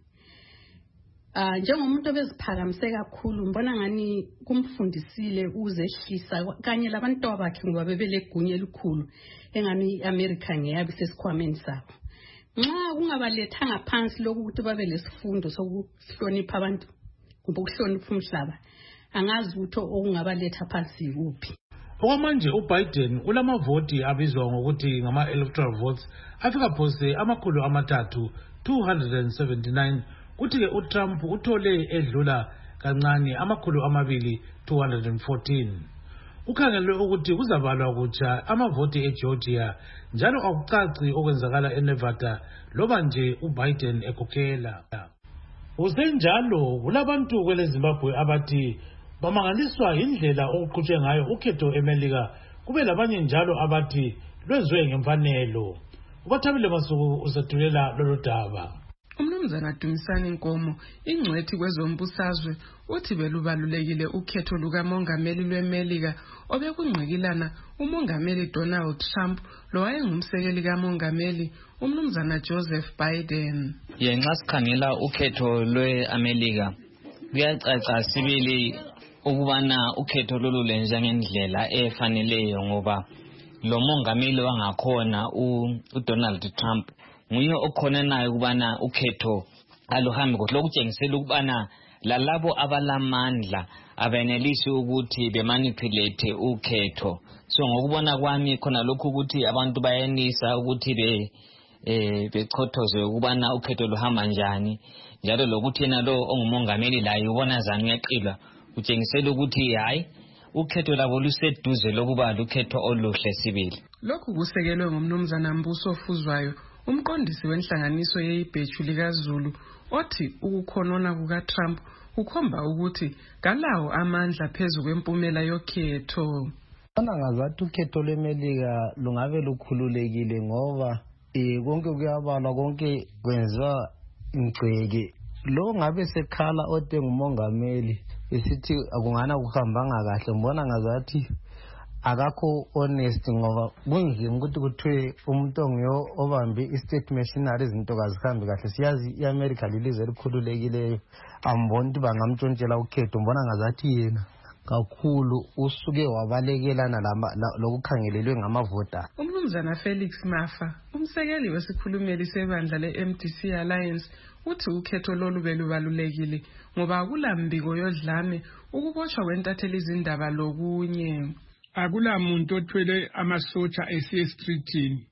Ah njengomuntu obeziphakamise kakhulu ngibona ngani kumfundisile uzehlisa kanye labantu bakhe ngoba bebelegunya elikhulu engani iAmerica ngeyabi sesikhwameni sabo. Nxa kungabalethanga phansi lokhu ukuthi babe lesifundo sokuhlonipha abantu kumbe ukuhlonipha umhlaba angazi ukuthi okungabaletha phansi kuphi. Okwamanje uBiden ulamavoti abizwa ngokuthi ngama electoral votes afika phose amakhulu amathathu two hundred seventy-nine kuthi ke uTrump uthole edlula kancane amakhulu amabili two hundred fourteen. Ukhangelwe ukuthi kuzabalwa kutsha amavoti eGeorgia njalo akucaci okwenzakala eNevada loba nje uBiden ekhokhela. Usenjalo kulabantu kwele Zimbabwe abathi bamangaliswa indlela okuqhutshwe ngayo ukhetho eMelika kube labanye njalo abathi lwenziwe ngemfanelo. Ubathabile Masuku uzethulela lolu daba. Umnumzana Dumisani Nkomo ingcwethi kwezombusazwe uthi belubalulekile ukhetho lukamongameli lweMelika obekungqikilana umongameli Donald Trump lo wayengumsekeli kamongameli umnumzana Joseph Biden. Yenxa sikhangela ukhetho lweAmerica kuyacaca sibili ukubana ukhetho lolu lenza ngendlela efaneleyo ngoba lo mongameli wangakhona uDonald Trump nguye okhona naye ukubana ukhetho aluhambe kodwa lokutshengisela ukubana lalabo abalamandla abenelisi ukuthi bemanipulate ukhetho. So ngokubona kwami khona lokhu ukuthi abantu bayenisa ukuthi be eh bechothoze ukubana ukhetho luhamba njani njalo lokuthi yena lo ongumongameli laye ubona zani uyaqila utshengisela ukuthi hayi ukhetho labo luseduze lokuba ukhetho oluhle sibili. Lokhu kusekelwe ngomnumzana Mbuso Fuzwayo umqondisi wenhlanganiso yeibhechu likaZulu othi ukukhonona kukaTrump ukhomba ukuthi kalawo amandla phezulu kwempumela yokhetho. Bona ngazathi ukhetho leMelika lungabe lukhululekile ngoba eh konke kuyabalwa konke kwenziwa ingceke lo ngabe sekhala ode ngumongameli esithi akungana kuhambanga kahle mbona ngazathi akakho honest ngoba kunzima ukuthi kuthiwe umuntu ongiyo obambe i-state machinery izinto kazihambi kahle. Siyazi iAmerica lilizwe elikhululekileyo ambona ukuthi bangamtshontshela ukhetho mbona ngazathi yena kakhulu usuke wabalekelana lokukhangelelwe ngamavota. Umnumzana Felix Mafa umsekeli wesikhulumeli sebandla le-M D C Alliance uthi ukhetho lolu belubalulekile ngoba akulambiko yodlame ukubotshwa kwentatheli izindaba lokunye. Akulamuntu othwele amasotsha esiye streetini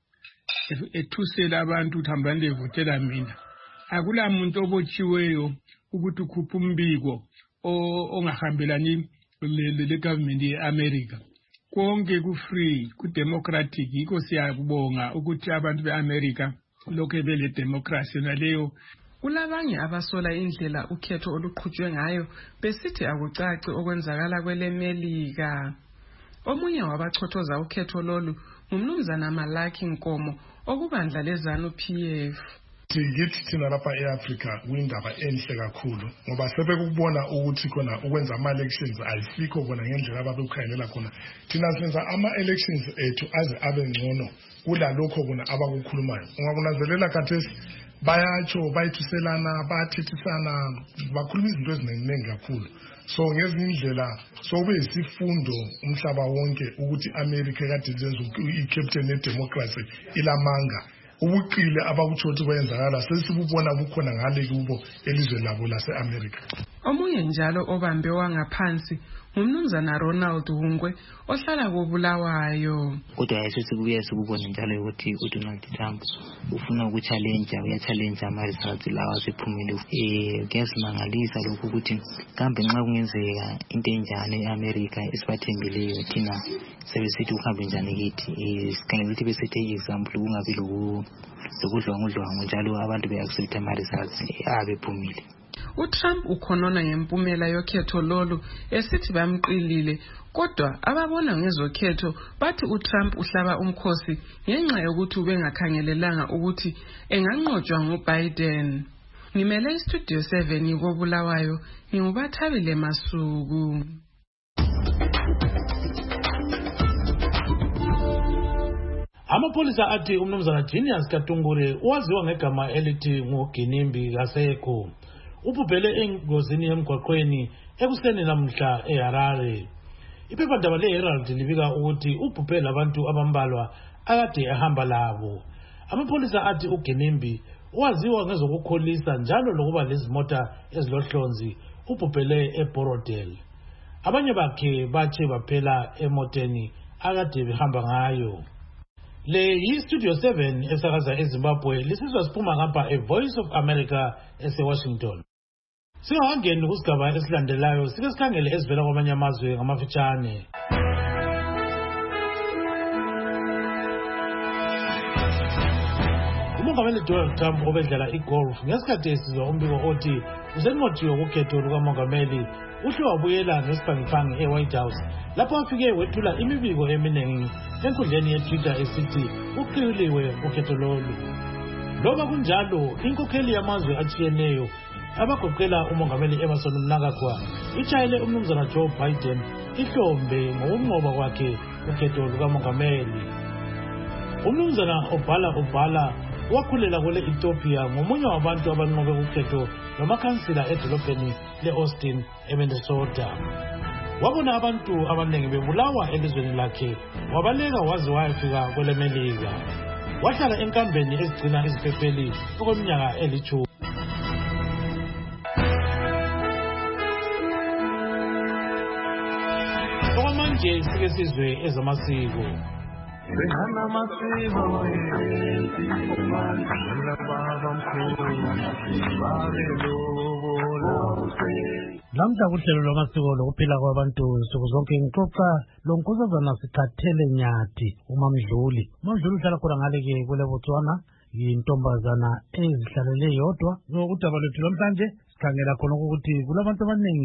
ethusela abantu ukuthi hambani levotela mina. Akulamuntu obotshiweyo ukuthi ukhupha umbiko ongahambelani le government yeAmerica. Konke ku free ku democratic yikho siyakubonga ukuthi abantu beAmerica lokho bele democracy naleyo. Kulabanye abasola indlela ukhetho oluqhutshwe ngayo besithi akucaci okwenzakala kweleMelika. Omunye wabachothoza ukhetho lolu ngumnumzana Malaki Nkomo okubandla lezanu P F. Sigithi thina lapha eAfrica kuyindaba enhle kakhulu ngoba sebekubona ukuthi khona ukwenza ama elections ayisikho bona ngendlela ababekukhangelela khona. Thina senza ama elections ethu aze abe ngcono kulalokho bona abakukhulumayo. Ungakunanzelela khathesi bayatsho bayithuselana bathethisana bakhuluma izinto eziningi kakhulu. So ngezindlela sobe isifundo umhlaba wonke ukuthi America kade lenza i-captain ye-democracy ilamanga ubuqile abakuthi ukuthi kwenzakala sesibubona bukhona ngale kubo elizwe labo lase-America. Omunye njalo obambe wangaphansi ngumnumzana Ronald Hungwe ohlala koBulawayo. Kodwa ayisithi kubuye sikubone njalo ukuthi uDonald Trump ufuna ukuchallenge uyachallenge ama-results lawa asephumile. Eh kuyasimangalisa lokhu ukuthi kambe nxa kungenzeka into enjani eAmerica esibathembileyo thina sebesithi uhambe njani kithi. Eh sikhangela ukuthi bese take example kungabi lokhu lokudlwangudlwangu njalo abantu be-accept ama-results abephumile. uTrump ukhonona ngempumela yokhetho lolu esithi bamqilile kodwa ababona ngezokhetho bathi uTrump uhlaba umkhosi ngenxa yokuthi ubengakhangelelanga ukuthi enganqotshwa nguBiden. Ngimele iStudio seven koBulawayo ngingubathabile Masuku. Amapolisa athi umnumzana Genius Katungure waziwa ngegama elithi nguGinimbi Kaseko ubhubhele engozini yemgwaqweni ekuseni namhla eHarare. Iphephandaba leHerald libika ukuthi ubhubhe labantu abambalwa akade ehamba labo. Amapolisa athi uGinimbi waziwa ngezokukholisa njalo lokuba lezimota ezilohlonzi ubhubhele eBorodale. Abanye bakhe bathe baphela emoteni akade behamba ngayo. Le yiStudio seven esakaza eZimbabwe lisizwa siphuma ngapha eVoice of America eseWashington. Singakangeni kusigaba esilandelayo sike sikhangele ezivela kwamanye amazwe ngamafitshane. uMongameli Donald Trump obedlala igolf ngesikhathi esizwa umbiko othi usenqotshiwe ukhetho lukamongameli uhle wabuyela ngesibhangiphangi eWhite House lapho afike wethula imibiko eminingi enkundleni yeTwitter esithi uqiliwe ukhetho lolu. Loba kunjalo inkokheli yamazwe atshiyeneyo abagoqela umongameli Emerson Mnangagwa itshayele umnumzana Joe Biden ihlombe ngokunqoba kwakhe ukhetho lukamongameli. Umnumzana Obhala Obhala wakhulela kwele Ethiopia ngomunye wabantu abanqobe ukhetho lomakhansila edolobheni leAustin eMinnesota. Wabona abantu abaningi bebulawa elizweni lakhe wabaleka waze wayafika kweleMelika. Wahlala enkambeni ezigcina iziphepheli okweminyaka elithumi. Okwamanje sike sizwe ezamasiko. Lamhla kuhlelo lwamasiko lokuphila kwabantu nsuku zonke ngixoxa lo nkosazana Sikhathele Nyathi uMamdluli. uMamdluli uhlala khona ngale-ke kwele Botswana yintombazana ezihlalele yodwa. Udaba lwethu lamhlanje sikhangela khona ukuthi kulabantu abaningi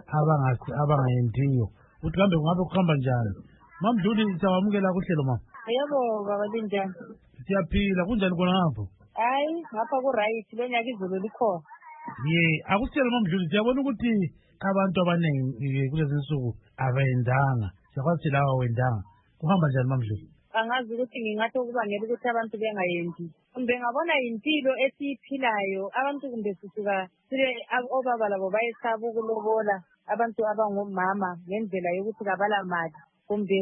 abangayendiyo ukuthi kambe kungabe kuhamba njani. Mamdluli siyawamukela kuhlelo mama. Yebo baba linjani? Siyaphila kunjani khona ngapho? Hayi ngapha ku right lonyaka izulu likhona. Ye akusitshela Mamdluli siyabona ukuthi abantu abaningi kulezi nsuku abayendanga. Siyakwazi lawa wendanga. Kuhamba njani Mamdluli? Angazi ukuthi ngingathi ukubangela ukuthi abantu bengayendi. Kumbe ngabona impilo esiyiphilayo abantu kumbe sisuka sile obaba labo bayesaba ukulobola abantu abangomama ngendlela yokuthi kabala mali kumbe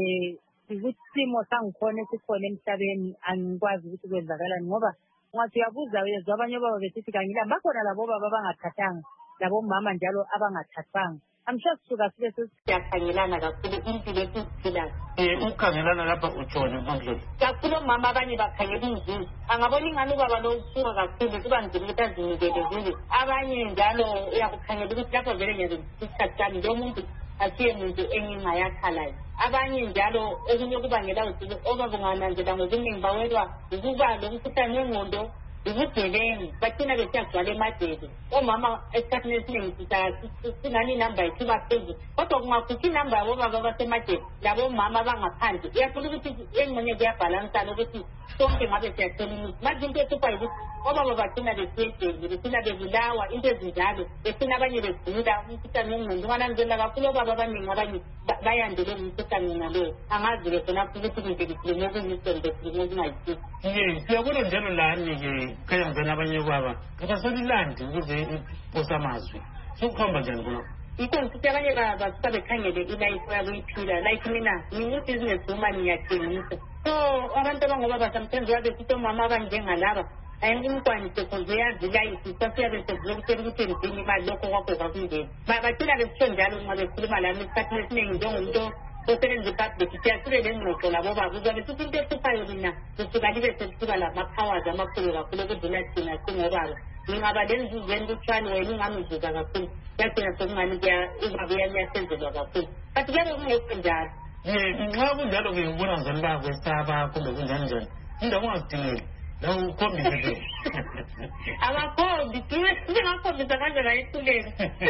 isimo sangikhona esikhona emhlabeni angikwazi ukuthi kwenzakalani ngoba ungathi uyabuza uyezwa abanye baba besithi kangila bakhona labo baba abangathathanga labo mama njalo abangathathanga. Amsho sisuka sibe sesiyakhangelana kakhulu impilo esiphilayo. Eh ukhangelana lapha utshona Mamdluli. Kakhulu mama abanye bakhangela inzuzo. Angabona ingane ubaba lo usuka kakhulu kuba nzima ukuthi azinikele kuzo. Abanye njalo uyakukhangela ukuthi lapho vele ngenza isikhathi sami lo muntu asiye muntu engingayakhalayo. Abanye njalo okunye kubangela ukuthi oba kungananzela ngokuningi bawelwa ukuba lo mkhuhlane wengqondo ubugebengu bathina besiyagcwala emadede. Omama esikhathini esiningi sinani inamba yethu baphezulu kodwa kungakhuphi inamba yabo baba basemadede labo mama abangaphandle uyafuna ukuthi engxenye kuyabhalansana ukuthi sonke ngabe siyathola imithi. Manje into ehlupha yikuthi obaba bathina besiyejele besina bebulawa into ezinjalo besina abanye begula umkhuhlane wengqondo ungananzela kakhulu obaba abaningi abanye bayandele umkhuhlane nalowo. Angazi-ke khonapho ukuthi kunje kukhulume okuyisembe kukhulume okungayisisi. Ye siyabona njalo lani-ke khaya ngizana abanye baba kabasolilandi ukuze posamazwi sokuhamba njani khonapho. Yikho ngithi abanye basuka bekhangele ilife yabo iphila like mina ngiyi-business woman ngiyathengisa. So abantu abangobaba sometimes babe sithi omama abanjengalaba ayimkwani sekuziyadzi layisi sasiyabe sekuzokutshela ukuthi endini imali lokho kwakho kwakungeni bacina besitsho njalo nxa bekhuluma lami esikhathini esiningi njengomuntu osebenza ipublic siyasube lengxoxo labo baba uzabe sithi into ehluphayo mina kusuka libe sekusuka lama-powers amakhulu kakhulu okudlula thina singobaba ngingaba lenzuzweni kutshani wena ungamzuza kakhulu yagcina sokungani ubaba uyasenzelwa kakhulu but kuyabe kungekho njalo um nxa kunjalo-ke ubona ngizani bayakwesaba kumbe kunjani njani indawo ungazidingeli la ukhombise ke abakhombi singakhombisa kanjena ethuleni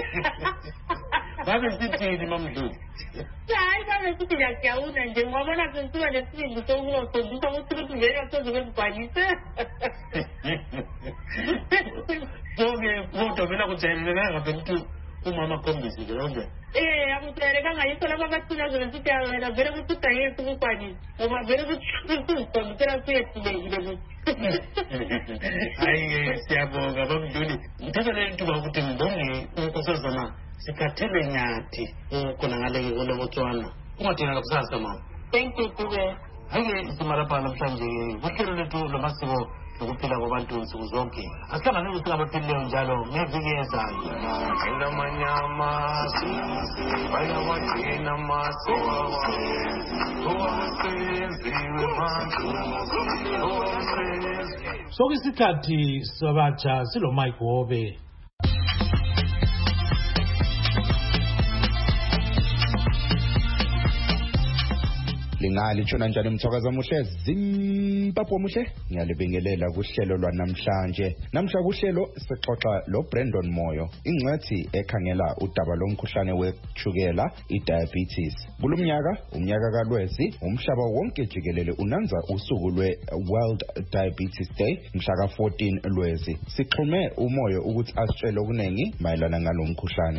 babe sithini mamdluli hayi babe sithi ngiyajawula nje ngwabona sengisuka nesibindi sokungakhombisa ukuthi ukuthi vele asoze kwezibhalise so-ke kodwa vele akujayelelekanga vele ukuthi umama akhombise ke onke eh akujayelekanga yikho lapho abathina zona sithi wena vele ukuthi udayesi ukukwanisa ngoba vele ukukhombisela kuyehlulekile hayi siyabonga bamdluli ngithatha leli thuba ukuthi ngibonge unkosazana Sikhathele Nyathi khona ngale kule Botswana ungathina kusasa mama thank you Dube hayi simalapha namhlanje uhlelo lethu lamasiko lokuphila kwabantu nsuku zonke asihlangane ukuthi abaphilileyo njalo ngeviki ezayo amanyama baya wagcina masowa owasenziwe bantu sokusikhathi sabatsha silo Mike Wobe. Lingali tshona njani mthakaza muhle Zimbabwe muhle ngiyalibingelela kuhlelo lwanamhlanje namhla kuhlelo sixoxa lo Brandon Moyo ingcwethi ekhangela udaba lomkhuhlane wechukela idiabetes kulumnyaka umnyaka kaLwezi umhlaba wonke jikelele unanza usuku lwe World Diabetes Day mhla ka fourteen Lwezi sixhume uMoyo ukuthi asitshele okunengi mayelana ngalomkhuhlane.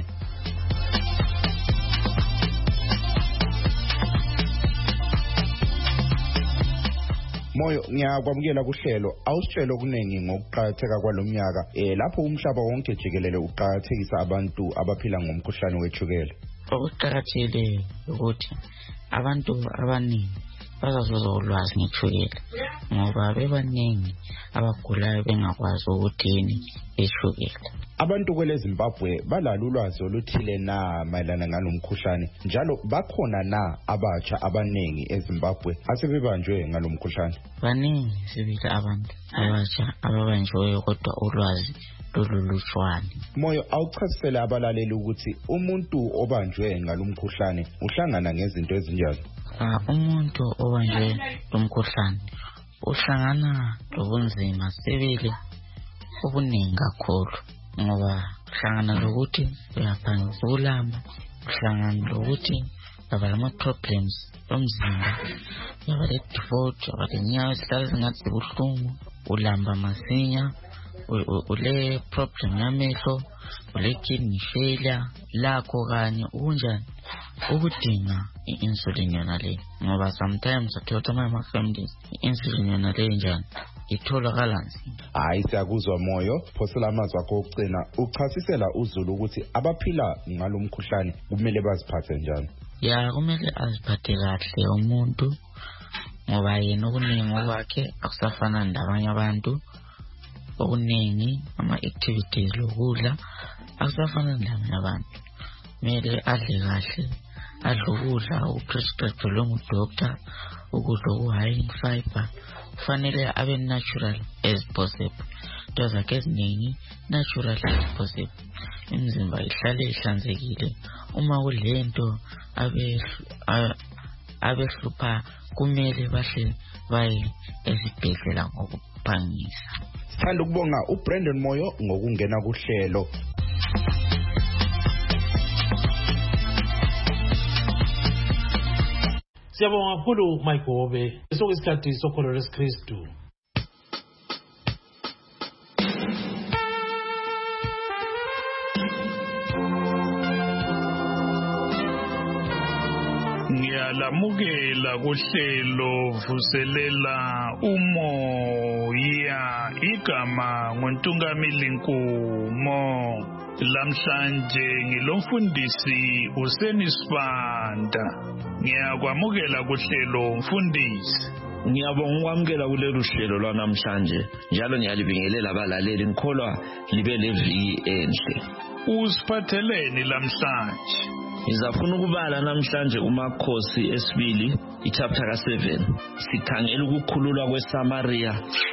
Moyo ngiyakwamukela kuhlelo awusitshela okunengi ngokuqhatheka kwalomnyaka eh lapho umhlaba wonke jikelele uqhathekisa abantu abaphila ngomkhuhlane wechukela. Okuqhakathekile ukuthi abantu abaningi bazazuza ulwazi ngechukela ngoba bebaningi abagulayo bengakwazi ukuthi yini ichukela. Abantu kwele Zimbabwe balalo ulwazi oluthile na mayelana ngalomkhuhlane njalo bakhona na abatsha abaningi eZimbabwe asebebanjwe ngalomkhuhlane. Baningi sibili abantu abatsha ababanjwe kodwa ulwazi loluluchwane. Moyo awuchasisele abalaleli ukuthi umuntu obanjwe ngalomkhuhlane uhlangana ngezinto ezinjani. Uh, umuntu obanjwe lomkhuhlane uhlangana lobunzima sibili obuningi kakhulu ngoba uhlangana lokuthi uyaphangisa ukulamba uhlangana lokuthi baba lama problems omzimba baba le default baba lenyawo esihlala singathi sibuhlungu ulamba masinya ule problem yamehlo ule kidney failure lakho kanye unjani ukudinga i-insulin yona le ngoba sometimes athola ama families i-insulin yona le njani itholakala nzima. Hayi siyakuzwa Moyo phosela amazwi akho okugcina uchasisela uZulu ukuthi abaphila ngalomkhuhlane kumele baziphathe njani. Ya kumele aziphathe kahle umuntu ngoba yena okuningi okwakhe akusafana nabanye abantu okuningi ama activities lokudla akusafana nabanye abantu kumele adle kahle adle ukudla okuprescribed ngudoctor ukudla oku high in fiber kufanele abe natural as possible tozake eziningi natural as possible imizimba ihlale ihlanzekile uma kulento abe abehlupha kumele bahle baye ezibhedlela ngokuphangisa. Sithanda ukubonga uBrandon Moyo ngokungena kuhlelo. Siyabonga kakhulu Mike Wobe sokusikhathi sokholo lwesikristu. Ngiyalamukela kuhlelo vuselela umoya igama ngoNtungamili Nkumo. Lamhlanje ngilomfundisi uSenisfanda. Ngiyakwamukela kuhlelo mfundisi. Ngiyabonga ukwamukela kulolu hlelo lwanamhlanje njalo ngiyalibingelela abalaleli ngikholwa libe leviki enhle. Usiphatheleni lamhlanje? Ngizafuna ukubala namhlanje uMakhosi esibili ichapter ka seven. Sikhangela ukukhululwa kweSamaria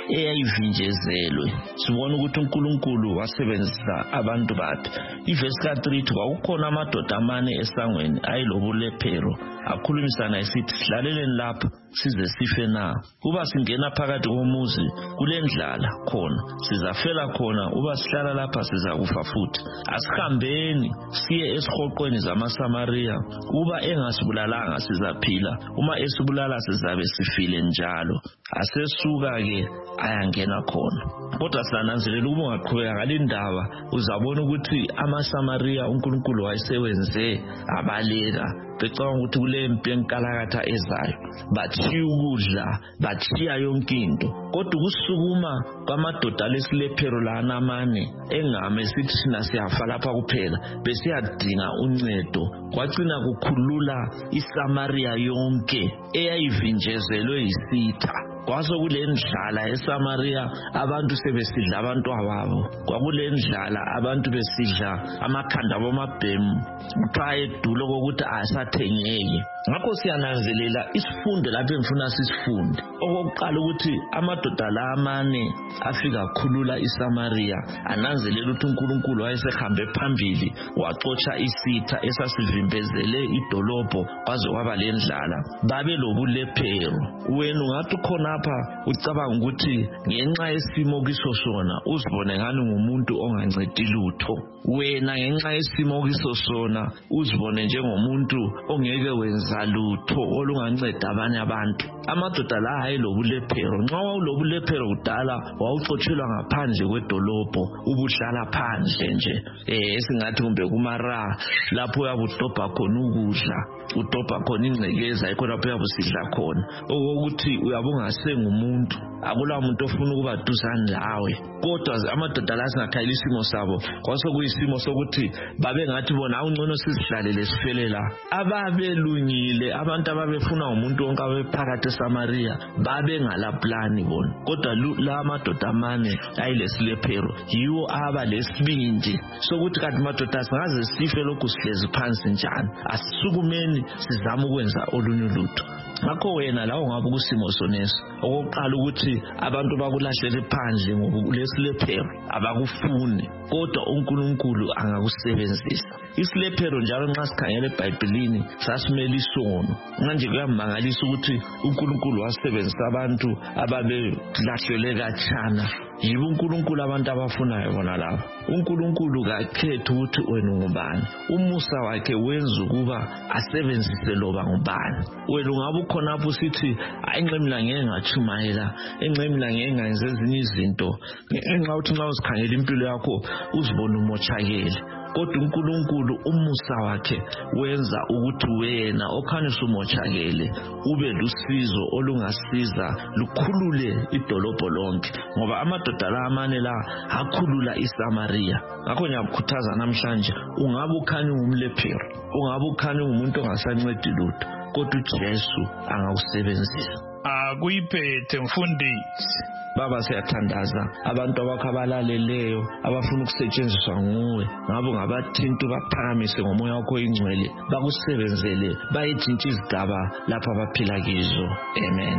eyayivinjezelwe. Sibona ukuthi uNkulunkulu wasebenzisa abantu bakhe. Ivesi ka three kwakukhona amadoda amane esangweni ayilobulephero. Akhulumisana esithi silaleleni lapha size sife na. Uba singena phakathi komuzi kulendlala khona sizafela khona, uba sihlala lapha sizakufa futhi. Asihambeni siye esihoqweni zamaSamaria, uba engasibulalanga sizaphila, uma esibulala sizabe sifile njalo. Asesuka ke ayangena khona. Kodwa sananzelela ukuba ungaqhubeka ngalindaba uzabona ukuthi amaSamaria uNkulunkulu wayesewenze abaleka. Becabanga ukuthi kule mpi enkalakatha ezayo bathiya ukudla, bathiya yonke into. Kodwa ukusukuma kwamadoda lesilephero lana amane engame sithi sina siyafa lapha kuphela, besiyadinga uncedo. Kwagcina kukhulula iSamaria yonke eyayivinjezelwe yisitha. Kwasokulendlala eSamaria, abantu sebesidla abantwababo. Kwakulendlala abantu besidla amakhanda bomabhemu kuthiwa edulo kokuthi asathengeki. Ngakho siyananzelela isifundo lapho engifuna sisifunde. Okokuqala ukuthi amadoda la amane afika khulula iSamaria, ananzelela ukuthi uNkulunkulu wayesehambe phambili waxotsha isitha esasivimbezele idolobho kwaze kwaba lendlala. Babe lobulephero. Wena ungathi khona lapha ucabanga ukuthi ngenxa yesimo kiso sona uzibone ngani ngumuntu ongancedi lutho. Wena ngenxa yesimo kiso sona uzibone njengomuntu ongeke wenza lutho olunganceda abanye abantu. Amadoda la ayilobulephero. Nxa wawulobulephero kudala wawuxotshelwa ngaphandle kwedolobho, ubuhlala phandle nje. Eh esingathi kumbe kumara lapho uyabudobha khona ukudla, udobha khona ingcekeza yikho lapho uyabusidla khona. Okokuthi uyabonga sengumuntu, akula umuntu ofuna ukuba duzane lawe. Kodwa amadoda la singakhayela isimo sabo kwasokuyisimo sokuthi babe ngathi bona awungcono sizihlalele sifele la. Ababelungile abantu ababefuna umuntu wonke abephakathi eSamaria babe ngala plan bona. Kodwa la amadoda amane ayilesilephero yiwo aba lesibindi sokuthi kanti madoda singaze sife lokhu sihlezi phansi njani, asisukumeni sizama ukwenza olunye lutho. Ngakho wena la ungabe kusimo soneso, okokuqala ukuthi abantu bakulahlele phandle ngokulesilephero abakufuni, kodwa uNkulunkulu angakusebenzisa. Isilephero njalo nxa sikhangela eBhayibhelini sasimela isono. Manje kuyamangalisa ukuthi uNkulunkulu wasebenzisa abantu ababelahlele katshana. Yibo uNkulunkulu abantu abafunayo bona labo. uNkulunkulu kakhethe ukuthi wena ngubani. Umusa wakhe wenza ukuba asebenzise loba ngubani. Wena ungabe ukhona lapho sithi ayinqemla ngeke ngachumayela, enqemla ngeke ngenze ezinye izinto. Enxa uthi nxa usikhangela impilo yakho uzibona umochakele. Kodwa uNkulunkulu umusa wakhe wenza ukuthi wena okhanya usumochakele ube lusizo olungasiza lukhulule idolobho lonke, ngoba amadoda la amane la akhulula iSamaria. Ngakho ngiyakukhuthaza namhlanje, ungabe ukhanya ungumlephero, ungabe ukhanya umuntu ongasancedi lutho, kodwa uJesu angakusebenzisa. Akuyiphethe mfundisi. Baba siyathandaza abantu abakho abalaleleyo abafuna ukusetshenziswa nguwe, ngabo ngabathinta baphakamise ngomoya wakho ingcwele, bakusebenzele bayithinta izigaba lapha abaphila kizo. Amen.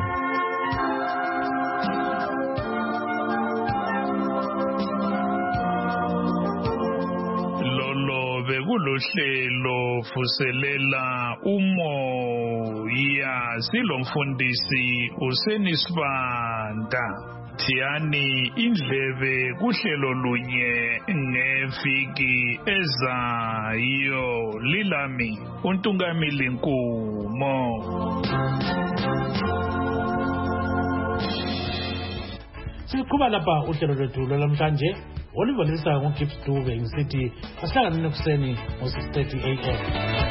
Lolo bekulohlelo vuselela umoya, silomfundisi uSenisibanda. Thiyani indlebe kuhlelo lunye ngeviki ezayo. Lilami uNtungamili Nkumo. Siqhuba lapha uhlelo lwethu lwamhlanje oluvalisa ngoGibbs Dube ngisithi asihlangane kuseni ngo six thirty a m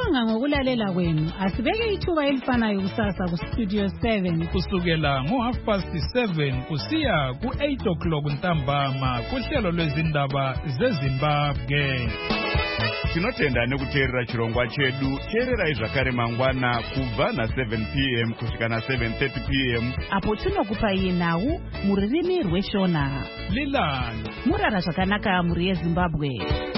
Siyabonga ngokulalela kwenu. Asibeke ithuba elifanayo kusasa ku Studio seven kusukela ngo half past seven kusiya ku eight o'clock ntambama kuhlelo lwezindaba zeZimbabwe. Tinotenda nekuteerera chirongwa chedu. Teererai zvakare mangwana kubva na seven p m kusvika na seven thirty p m apo tinokupai nhau muririmi rweshona. Lilani murara zvakanaka muri yeZimbabwe.